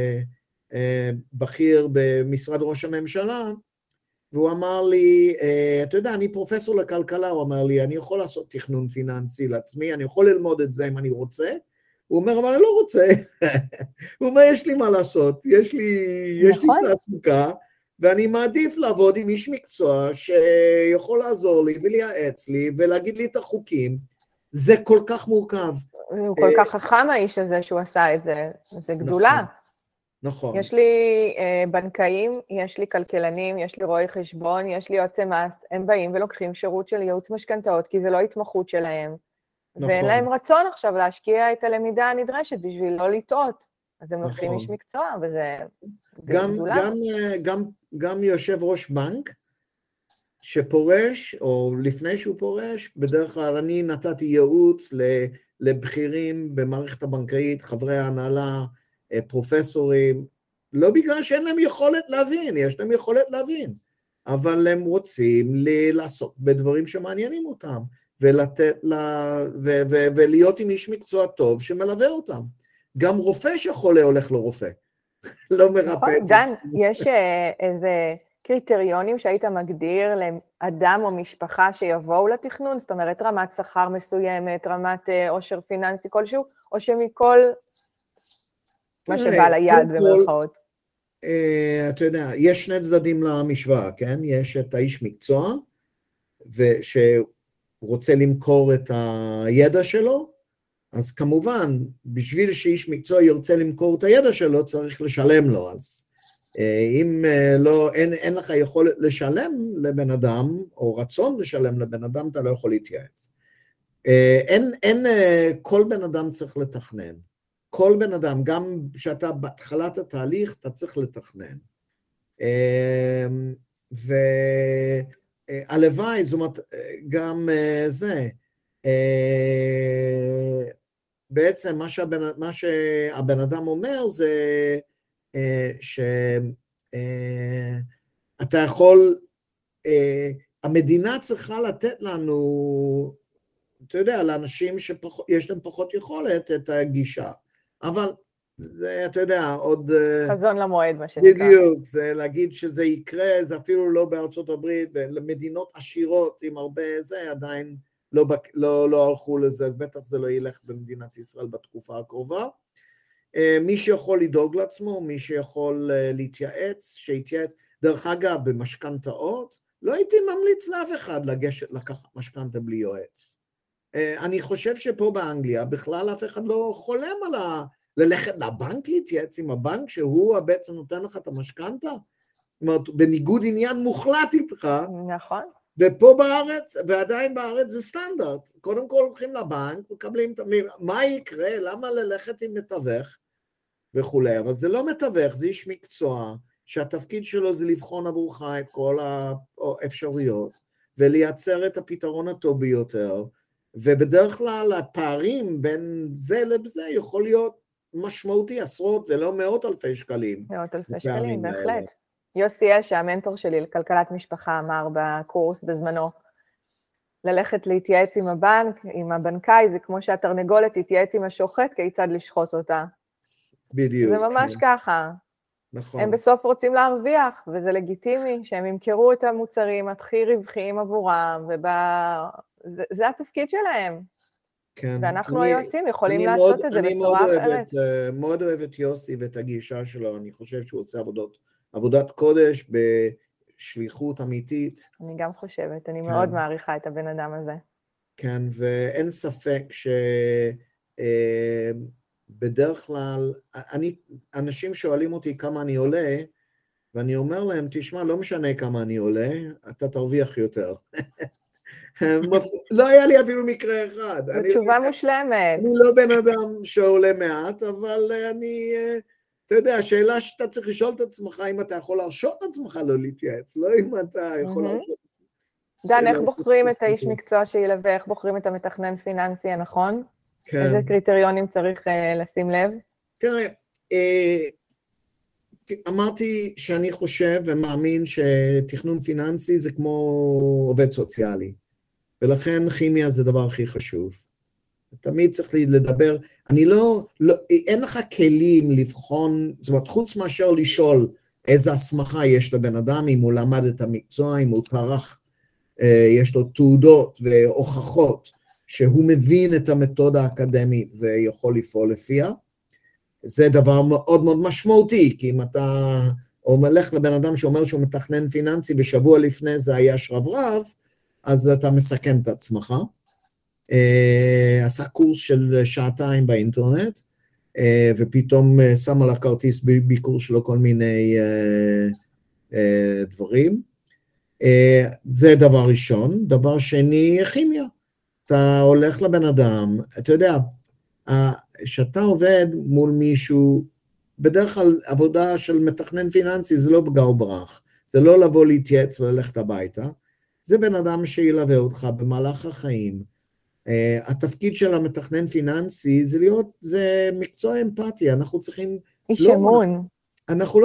בכיר במשרד ראש הממשלה, והוא אמר לי, אתה יודע, אני פרופסור לכלכלה, הוא אמר לי, אני יכול לעשות תכנון פיננסי לעצמי, אני יכול ללמוד את זה אם אני רוצה. הוא אומר, אבל אני לא רוצה. הוא אומר, יש לי מה לעשות, יש לי תעסוקה, ואני מעדיף לעבוד עם איש מקצוע שיכול לעזור לי ולייעץ לי ולהגיד לי את החוקים. זה כל כך מורכב. הוא כל כך חכם האיש הזה שהוא עשה את זה, זה גדולה. נכון. יש לי בנקאים, יש לי כלכלנים, יש לי רואי חשבון, יש לי יועצי מס, הם באים ולוקחים שירות של ייעוץ משכנתאות, כי זה לא התמחות שלהם. נכון. ואין להם רצון עכשיו להשקיע את הלמידה הנדרשת בשביל לא לטעות. אז הם לוקחים איש מקצוע, וזה גדולה. גם יושב ראש בנק, שפורש, או לפני שהוא פורש, בדרך כלל אני נתתי ייעוץ לבכירים במערכת הבנקאית, חברי ההנהלה, פרופסורים, לא בגלל שאין להם יכולת להבין, יש להם יכולת להבין, אבל הם רוצים לעסוק בדברים שמעניינים אותם, ולהיות עם איש מקצוע טוב שמלווה אותם. גם רופא שחולה הולך לרופא, לא מרפא. נכון, דן, יש איזה קריטריונים שהיית מגדיר לאדם או משפחה שיבואו לתכנון, זאת אומרת רמת שכר מסוימת, רמת עושר פיננסי כלשהו, או שמכל מה שבא ליד במרכאות. אתה יודע, יש שני צדדים למשוואה, כן? יש את האיש מקצוע, שרוצה למכור את הידע שלו, אז כמובן, בשביל שאיש מקצוע ירצה למכור את הידע שלו, צריך לשלם לו, אז אם לא, אין לך יכולת לשלם לבן אדם, או רצון לשלם לבן אדם, אתה לא יכול להתייעץ. כל בן אדם צריך לתכנן. כל בן אדם, גם כשאתה בהתחלת התהליך, אתה צריך לתכנן. והלוואי, זאת אומרת, גם זה, בעצם מה שהבן אדם אומר זה, שאתה יכול, המדינה צריכה לתת לנו, אתה יודע, לאנשים שיש להם פחות יכולת את הגישה, אבל זה, אתה יודע, עוד... חזון למועד, מה שנקרא. בדיוק, זה להגיד שזה יקרה, זה אפילו לא בארצות הברית, ולמדינות עשירות עם הרבה זה, עדיין לא הלכו לזה, אז בטח זה לא ילך במדינת ישראל בתקופה הקרובה. מי שיכול לדאוג לעצמו, מי שיכול להתייעץ, שיתייעץ, דרך אגב, במשכנתאות, לא הייתי ממליץ לאף אחד לקחת משכנתה בלי יועץ. אני חושב שפה באנגליה, בכלל אף אחד לא חולם על ללכת לבנק להתייעץ עם הבנק, שהוא בעצם נותן לך את המשכנתה, זאת אומרת, בניגוד עניין מוחלט איתך. נכון. ופה בארץ, ועדיין בארץ זה סטנדרט. קודם כל הולכים לבנק, מקבלים, מה יקרה, למה ללכת עם מתווך וכו'. אבל זה לא מתווך, זה איש מקצוע, שהתפקיד שלו זה לבחון עבורך את כל האפשרויות, ולייצר את הפתרון הטוב ביותר, ובדרך כלל הפערים בין זה לזה יכול להיות משמעותי, עשרות ולא מאות אלפי שקלים. מאות אלפי שקלים, בהחלט. יוסי אש, המנטור שלי לכלכלת משפחה, אמר בקורס בזמנו, ללכת להתייעץ עם הבנק, עם הבנקאי, זה כמו שהתרנגולת תתייעץ עם השוחט, כיצד לשחוט אותה. בדיוק. זה ממש ככה. נכון. הם בסוף רוצים להרוויח, וזה לגיטימי, שהם ימכרו את המוצרים הכי רווחיים עבורם, וזה התפקיד שלהם. כן. ואנחנו היועצים יכולים לעשות את זה בצורה אחרת. אני מאוד אוהב את יוסי ואת הגישה שלו, אני חושב שהוא עושה עבודת קודש בשליחות אמיתית. אני גם חושבת, אני מאוד מעריכה את הבן אדם הזה. כן, ואין ספק שבדרך כלל, אנשים שואלים אותי כמה אני עולה, ואני אומר להם, תשמע, לא משנה כמה אני עולה, אתה תרוויח יותר. לא היה לי אפילו מקרה אחד. זו תשובה מושלמת. אני לא בן אדם שעולה מעט, אבל אני... אתה יודע, השאלה שאתה צריך לשאול את עצמך, אם אתה יכול להרשות את עצמך לא להתייעץ, לא אם אתה יכול להרשות. דן, איך בוחרים את האיש מקצוע שילווה, איך בוחרים את המתכנן פיננסי הנכון? איזה קריטריונים צריך לשים לב? תראה, אמרתי שאני חושב ומאמין שתכנון פיננסי זה כמו עובד סוציאלי, ולכן כימיה זה הדבר הכי חשוב. תמיד צריך לדבר, אין לך כלים לבחון, זאת אומרת, חוץ מאשר לשאול איזה הסמכה יש לבן אדם, אם הוא למד את המקצוע, אם הוא טרח, יש לו תעודות והוכחות, שהוא מבין את המתודה האקדמית ויכול לפעול לפיה. זה דבר מאוד מאוד משמעותי, כי אם אתה הולך לבן אדם שאומר שהוא מתכנן פיננסי, ושבוע לפני זה היה שרברב, אז אתה מסכן את עצמך. עשה קורס של שעתיים באינטרנט, ופתאום שם על הכרטיס ביקור שלו כל מיני דברים. זה דבר ראשון. דבר שני, כימיה. אתה הולך לבן אדם, אתה יודע, שאתה עובד מול מישהו, בדרך כלל עבודה של מתכנן פיננסי זה לא פגע וברח, זה לא לבוא להתייעץ וללכת הביתה, זה בן אדם שילווה אותך במהלך החיים. התפקיד של המתכנן פיננסי זה מקצוע אמפתי, אנחנו צריכים... איש אמון. אנחנו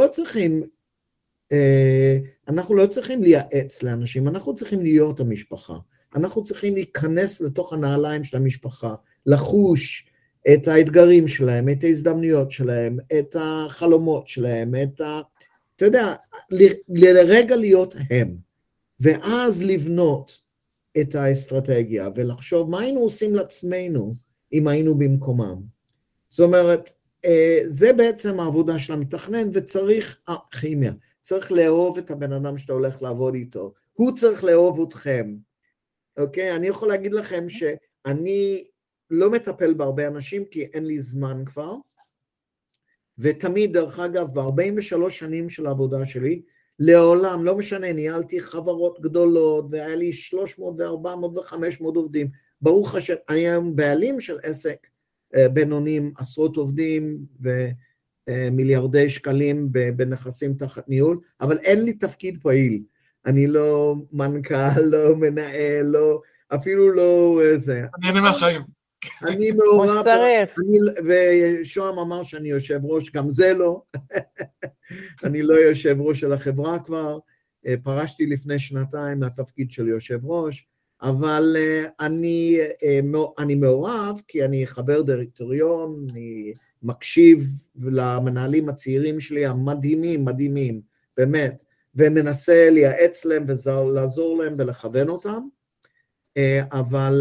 לא צריכים לייעץ לאנשים, אנחנו צריכים להיות המשפחה, אנחנו צריכים להיכנס לתוך הנעליים של המשפחה, לחוש את האתגרים שלהם, את ההזדמנויות שלהם, את החלומות שלהם, אתה יודע, לרגע להיות הם, ואז לבנות את האסטרטגיה, ולחשוב מה היינו עושים לעצמנו, אם היינו במקומם. זאת אומרת, זה בעצם העבודה של המתכנן, וצריך, כימיה, צריך לאהוב את הבן אדם שאתה הולך לעבוד איתו, הוא צריך לאהוב אתכם, אוקיי? אני יכול להגיד לכם שאני לא מטפל בהרבה אנשים, כי אין לי זמן כבר, ותמיד, דרך אגב, ב-43 שנים של העבודה שלי, לעולם, לא משנה, ניהלתי חברות גדולות, והיה לי 300 ו-400 ו-500 עובדים, ברוך השם, אני היום בעלים של עסק בינונים, עשרות עובדים ומיליארדי שקלים בנכסים תחת ניהול, אבל אין לי תפקיד פעיל, אני לא מנכ"ל, לא מנהל, אפילו לא זה. אני נהנה מהחיים. אני מעורב, צריך. ושוהם אמר שאני יושב ראש, גם זה לא. אני לא יושב ראש של החברה כבר, פרשתי לפני 2 מהתפקיד של יושב ראש, אבל אני מעורב כי אני חבר דירקטוריון, אני מקשיב למנהלים הצעירים שלי המדהימים, מדהימים, באמת, ומנסה לייעץ להם ולעזור להם ולכוון אותם, אבל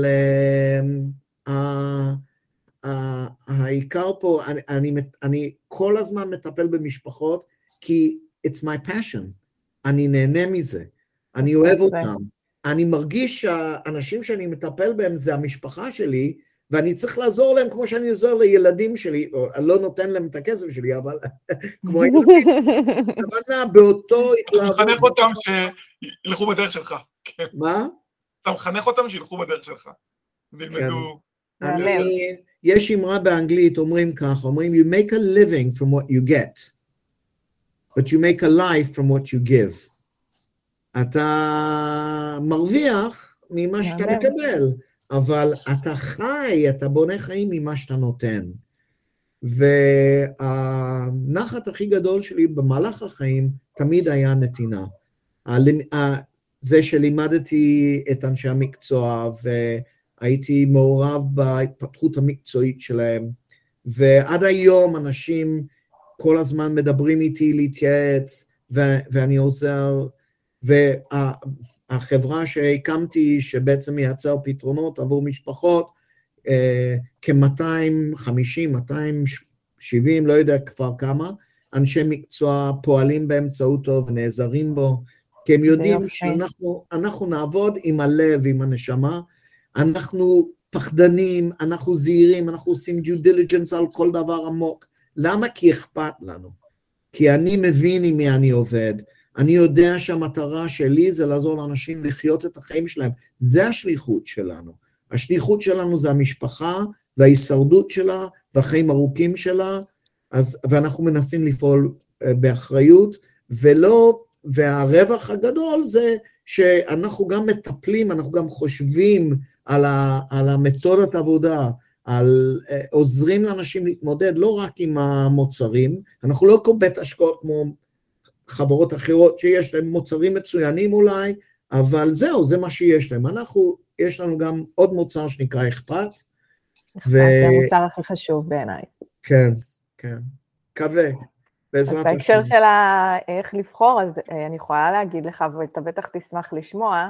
העיקר פה, אני כל הזמן מטפל במשפחות, כי it's my passion, אני נהנה מזה, אני אוהב אותם, אני מרגיש שהאנשים שאני מטפל בהם זה המשפחה שלי, ואני צריך לעזור להם כמו שאני עוזר לילדים שלי, אני לא נותן להם את הכסף שלי, אבל כמו הילדים, הכוונה באותו התלהבות. אתה מחנך אותם שילכו בדרך שלך. מה? אתה מחנך אותם שילכו בדרך שלך, וילמדו. יש אמרה באנגלית, אומרים כך, אומרים, you make a living from what you get, but you make a life from what you give. אתה מרוויח ממה שאתה מקבל, אבל אתה חי, אתה בונה חיים ממה שאתה נותן. והנחת הכי גדול שלי במהלך החיים תמיד היה נתינה. זה שלימדתי את אנשי המקצוע, והייתי מעורב בהתפתחות המקצועית שלהם, ועד היום אנשים כל הזמן מדברים איתי להתייעץ, ואני עוזר, והחברה שהקמתי, שבעצם מייצר פתרונות עבור משפחות, כ-250, 270, לא יודע כבר כמה, אנשי מקצוע פועלים באמצעותו ונעזרים בו, כי הם יודעים שאנחנו נעבוד עם הלב, עם הנשמה, אנחנו פחדנים, אנחנו זהירים, אנחנו עושים due diligence על כל דבר עמוק. למה? כי אכפת לנו. כי אני מבין עם מי אני עובד, אני יודע שהמטרה שלי זה לעזור לאנשים לחיות את החיים שלהם, זה השליחות שלנו. השליחות שלנו זה המשפחה וההישרדות שלה והחיים ארוכים שלה, ואנחנו מנסים לפעול באחריות, והרווח הגדול זה שאנחנו גם מטפלים, אנחנו גם חושבים על המתודת עבודה, עוזרים לאנשים להתמודד לא רק עם המוצרים, אנחנו לא כמו בית השקעות כמו חברות אחרות שיש להם מוצרים מצוינים אולי, אבל זהו, זה מה שיש להם. יש לנו גם עוד מוצר שנקרא אכפת. זה המוצר הכי חשוב בעיניי. כן, כן. מקווה, בעזרת השם. בהקשר של איך לבחור, אז אני יכולה להגיד לך, ואתה בטח תשמח לשמוע,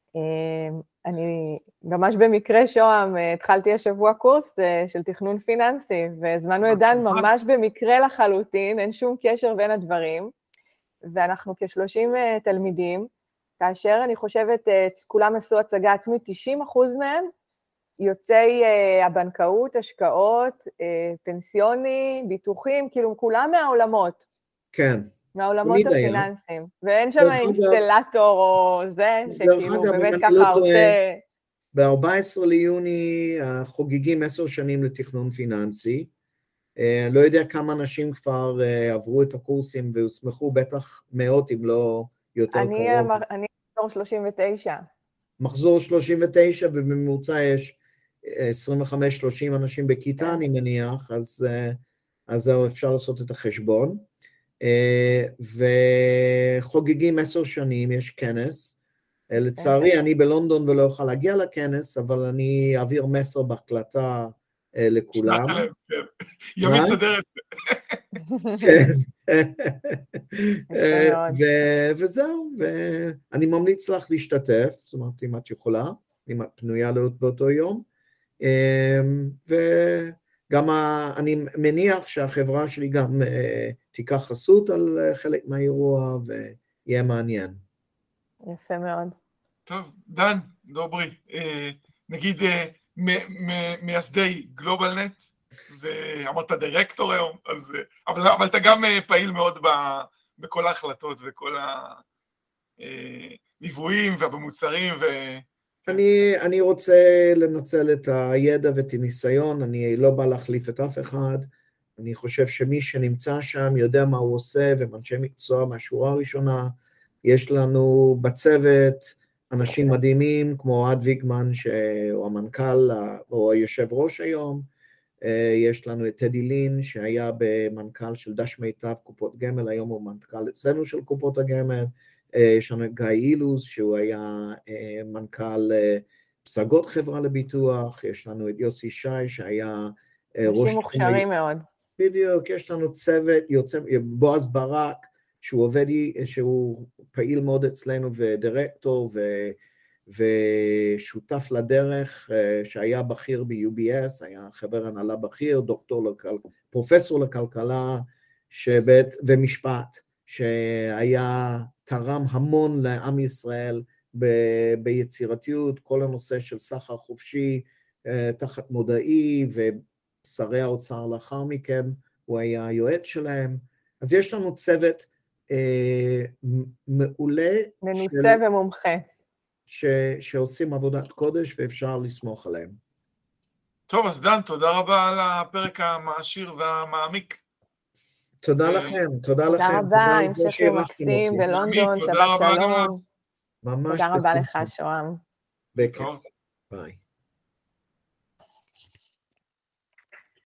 אני ממש במקרה שוהם, התחלתי השבוע קורס של תכנון פיננסי, והזמנו את דן ממש במקרה לחלוטין, אין שום קשר בין הדברים, ואנחנו כ-30 תלמידים, כאשר אני חושבת, כולם עשו הצגה עצמית, 90% מהם, יוצאי הבנקאות, השקעות, פנסיוני, ביטוחים, כאילו כולם מהעולמות. כן. מהעולמות הפיננסיים. ואין שם אינסטלטור או זה, שכאילו באמת ככה עושה... ב-14 ליוני חוגגים 10 שנים לתכנון פיננסי. לא יודע כמה אנשים כבר עברו את הקורסים והוסמכו, בטח מאות אם לא יותר קרוב. אני מחזור 39. מחזור 39, ובממוצע יש 25-30 אנשים בכיתה, אני מניח, אז אפשר לעשות את החשבון. וחוגגים 10 שנים, יש כנס. לצערי, אני בלונדון ולא אוכל להגיע לכנס, אבל אני אעביר מסר בהקלטה לכולם. ימין סדרת. וזהו, ואני ממליץ לך להשתתף, זאת אומרת, אם את יכולה, אם את פנויה באותו יום, וגם אני מניח שהחברה שלי גם תיקח חסות על חלק מהאירוע, ויהיה מעניין. יפה מאוד. טוב, דן, דוברי, נגיד מייסדי גלובלנט, ואמרת דירקטור היום, אבל אתה גם פעיל מאוד בכל ההחלטות וכל הליוויים ובמוצרים. אני רוצה לנצל את הידע ואת הניסיון, אני לא בא להחליף את אף אחד, אני חושב שמי שנמצא שם יודע מה הוא עושה, ומאנשי מקצוע מהשורה הראשונה, יש לנו בצוות אנשים מדהימים כמו אוהד ויגמן, שהוא המנכ"ל או היושב ראש היום, יש לנו את טדי לין, שהיה במנכ"ל של דש מיטב קופות גמל, היום הוא מנכ"ל אצלנו של קופות הגמל, יש לנו את גיא אילוז, שהוא היה מנכ"ל פסגות חברה לביטוח, יש לנו את יוסי שי, שהיה ראש... אנשים מוכשרים מאוד. בדיוק, יש לנו צוות, בועז ברק, שהוא פעיל מאוד אצלנו ודירקטור ושותף לדרך, שהיה בכיר ב-UBS, היה חבר הנהלה בכיר, פרופסור לכלכלה ומשפט, שהיה תרם המון לעם ישראל ביצירתיות, כל הנושא של סחר חופשי תחת מודעי, ושרי האוצר לאחר מכן, הוא היה היועץ שלהם. אז יש לנו צוות מעולה. מנוסה ומומחה. שעושים עבודת קודש ואפשר לסמוך עליהם. טוב, אז דן, תודה רבה על הפרק המעשיר והמעמיק. תודה לכם, תודה לכם. תודה רבה, המשך יום מקסים בלונדון, שבת שלום. ממש תודה רבה לך, שוהם. בכיף. ביי.